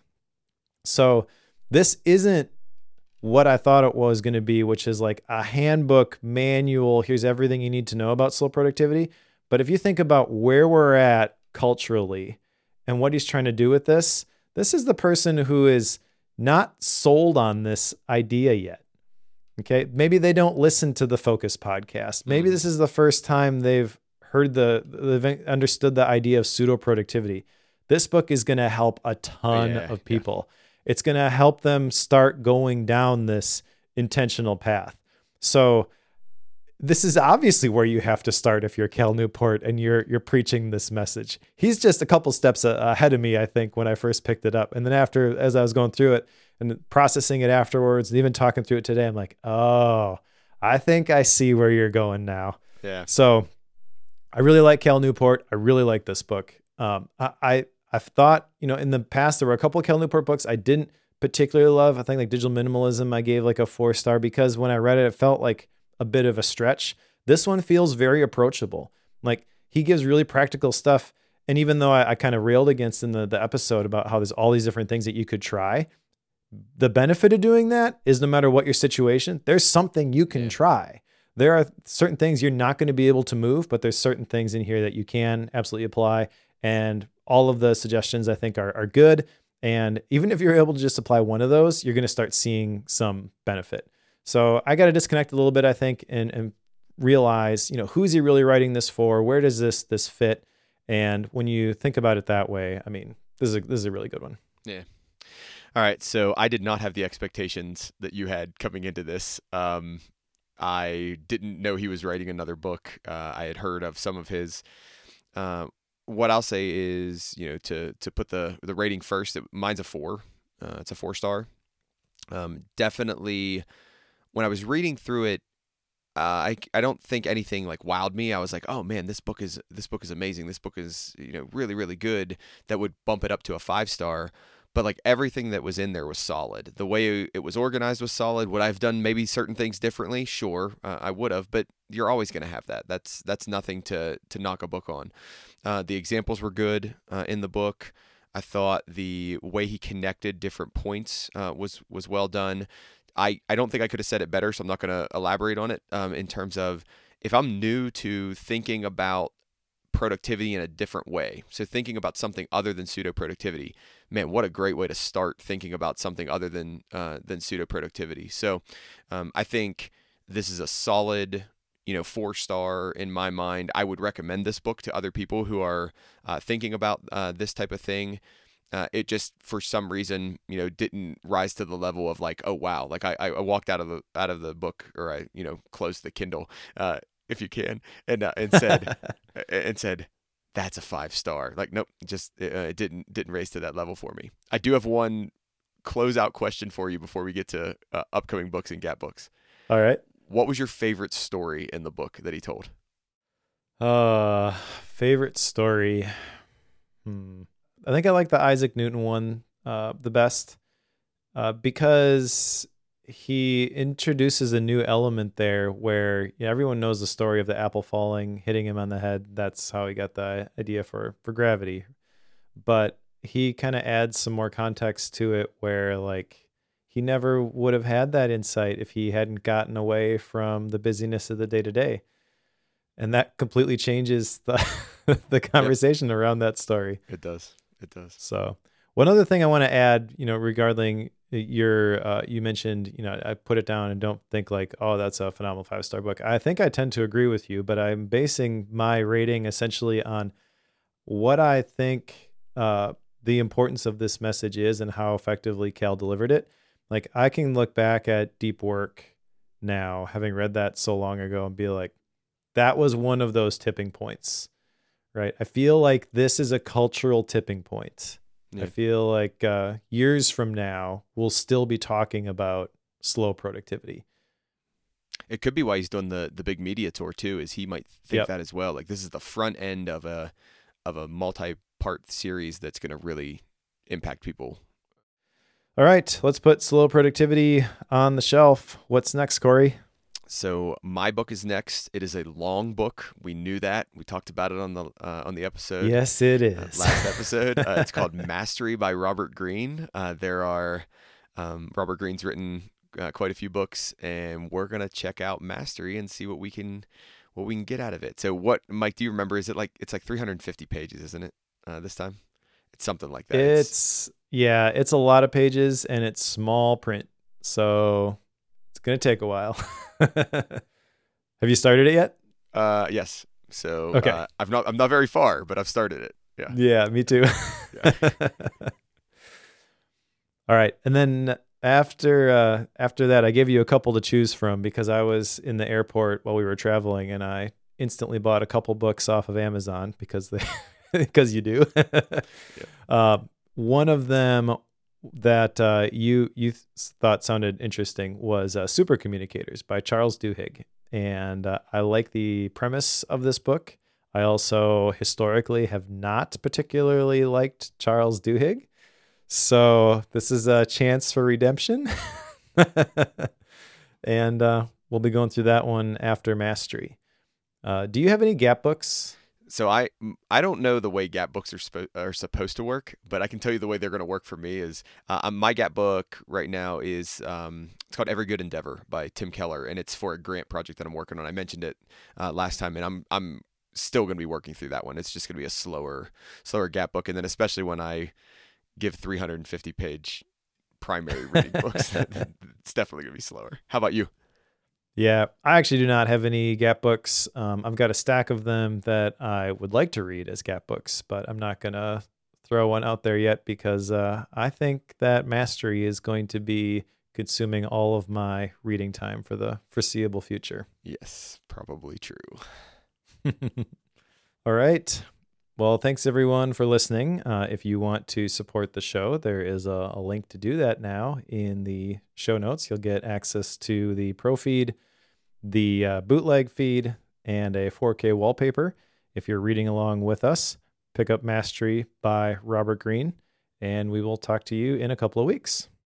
So this isn't what I thought it was going to be, which is like a handbook manual. Here's everything you need to know about slow productivity. But if you think about where we're at culturally and what he's trying to do with this, this is the person who is not sold on this idea yet. Okay. Maybe they don't listen to the Focus podcast. Maybe this is the first time they've heard the, they've understood the idea of pseudo productivity. This book is going to help a ton yeah, of people. Yeah. It's going to help them start going down this intentional path. So this is obviously where you have to start if you're Cal Newport and you're you're preaching this message. He's just a couple steps ahead of me, I think, when I first picked it up. And then after, as I was going through it and processing it afterwards, and even talking through it today, I'm like, oh, I think I see where you're going now. Yeah. So I really like Cal Newport. I really like this book. Um, I, I I've thought, you know, in the past, there were a couple of Cal Newport books I didn't particularly love. I think like Digital Minimalism, I gave like a four star because when I read it, it felt like a bit of a stretch. This one feels very approachable. Like he gives really practical stuff. And even though I, I kind of railed against in the, the episode about how there's all these different things that you could try, the benefit of doing that is no matter what your situation, there's something you can yeah. try. There are certain things you're not going to be able to move, but there's certain things in here that you can absolutely apply. And all of the suggestions I think are, are good. And even if you're able to just apply one of those, you're going to start seeing some benefit. So I got to disconnect a little bit, I think, and, and realize, you know, who's he really writing this for? Where does this, this fit? And when you think about it that way, I mean, this is a, this is a really good one. Yeah. All right. So I did not have the expectations that you had coming into this. Um, I didn't know he was writing another book. Uh, I had heard of some of his. Uh, what I'll say is, you know, to to put the the rating first, it, mine's a four. Uh, it's a four star. Um, definitely, when I was reading through it, uh, I I don't think anything like wowed me. I was like, oh man, this book is this book is amazing. This book is, you know, really really good. That would bump it up to a five star. But like everything that was in there was solid. The way it was organized was solid. Would I have done maybe certain things differently? Sure, uh, I would have. But you're always going to have that. That's that's nothing to to knock a book on. Uh, the examples were good uh, in the book. I thought the way he connected different points uh, was was well done. I, I don't think I could have said it better, so I'm not going to elaborate on it. Um, in terms of if I'm new to thinking about productivity in a different way, so thinking about something other than pseudo productivity, man, what a great way to start thinking about something other than uh, than pseudo productivity. So um, I think this is a solid, you know, four star in my mind. I would recommend this book to other people who are uh, thinking about uh, this type of thing. Uh, it just, for some reason, you know, didn't rise to the level of like, oh wow, like I, I walked out of the out of the book, or I, you know, closed the Kindle, uh, if you can, and uh, and said and said, that's a five star. Like, nope, just uh, it didn't didn't raise to that level for me. I do have one closeout question for you before we get to uh, upcoming books and Gap books. All right. What was your favorite story in the book that he told? Uh, favorite story. Hmm. I think I like the Isaac Newton one uh, the best uh, because he introduces a new element there where, you know, everyone knows the story of the apple falling, hitting him on the head. That's how he got the idea for, for gravity. But he kind of adds some more context to it where, like, he never would have had that insight if he hadn't gotten away from the busyness of the day-to-day. And that completely changes the the conversation yep. around that story. It does. It does. So one other thing I want to add, you know, regarding your, uh, you mentioned, you know, I put it down and don't think like, oh, that's a phenomenal five-star book. I think I tend to agree with you, but I'm basing my rating essentially on what I think uh, the importance of this message is and how effectively Cal delivered it. Like, I can look back at Deep Work now, having read that so long ago, and be like, that was one of those tipping points. Right. I feel like this is a cultural tipping point. Yeah. I feel like uh, years from now, we'll still be talking about slow productivity. It could be why he's doing the the big media tour too, is he might think yep. that as well. Like, this is the front end of a of a multi-part series that's going to really impact people. All right, let's put slow productivity on the shelf. What's next, Corey? So my book is next. It is a long book. We knew that. We talked about it on the uh, on the episode. Yes, it is. Uh, last episode. Uh, it's called Mastery by Robert Greene. Uh, there are um, Robert Greene's written uh, quite a few books, and we're gonna check out Mastery and see what we can what we can get out of it. So, what, Mike? Do you remember? Is it like it's like three hundred fifty pages, isn't it? Uh, this time, it's something like that. It's, it's yeah, it's a lot of pages, and it's small print, so it's gonna take a while. Have you started it yet? Uh, yes. So okay. uh, I've not. I'm not very far, but I've started it. Yeah. Yeah, me too. yeah. All right, and then after uh, after that, I gave you a couple to choose from because I was in the airport while we were traveling, and I instantly bought a couple books off of Amazon because they because you do. yeah. uh, one of them that uh, you you th- thought sounded interesting was uh, Super Communicators by Charles Duhigg. And uh, I like the premise of this book. I also historically have not particularly liked Charles Duhigg. So this is a chance for redemption. And uh, we'll be going through that one after Mastery. Uh, do you have any gap books? So I I don't know the way gap books are spo- are supposed to work, but I can tell you the way they're going to work for me is uh, my gap book right now is um, it's called Every Good Endeavor by Tim Keller, and it's for a grant project that I'm working on. I mentioned it uh, last time, and I'm I'm still going to be working through that one. It's just going to be a slower slower gap book, and then especially when I give three hundred fifty page primary reading books, it's definitely going to be slower. How about you? Yeah, I actually do not have any gap books. Um, I've got a stack of them that I would like to read as gap books, but I'm not going to throw one out there yet because uh, I think that Mastery is going to be consuming all of my reading time for the foreseeable future. Yes, probably true. All right. Well, thanks everyone for listening. Uh, if you want to support the show, there is a, a link to do that now in the show notes. You'll get access to the pro feed, the uh, bootleg feed, and a four K wallpaper. If you're reading along with us, pick up Mastery by Robert Greene, and we will talk to you in a couple of weeks.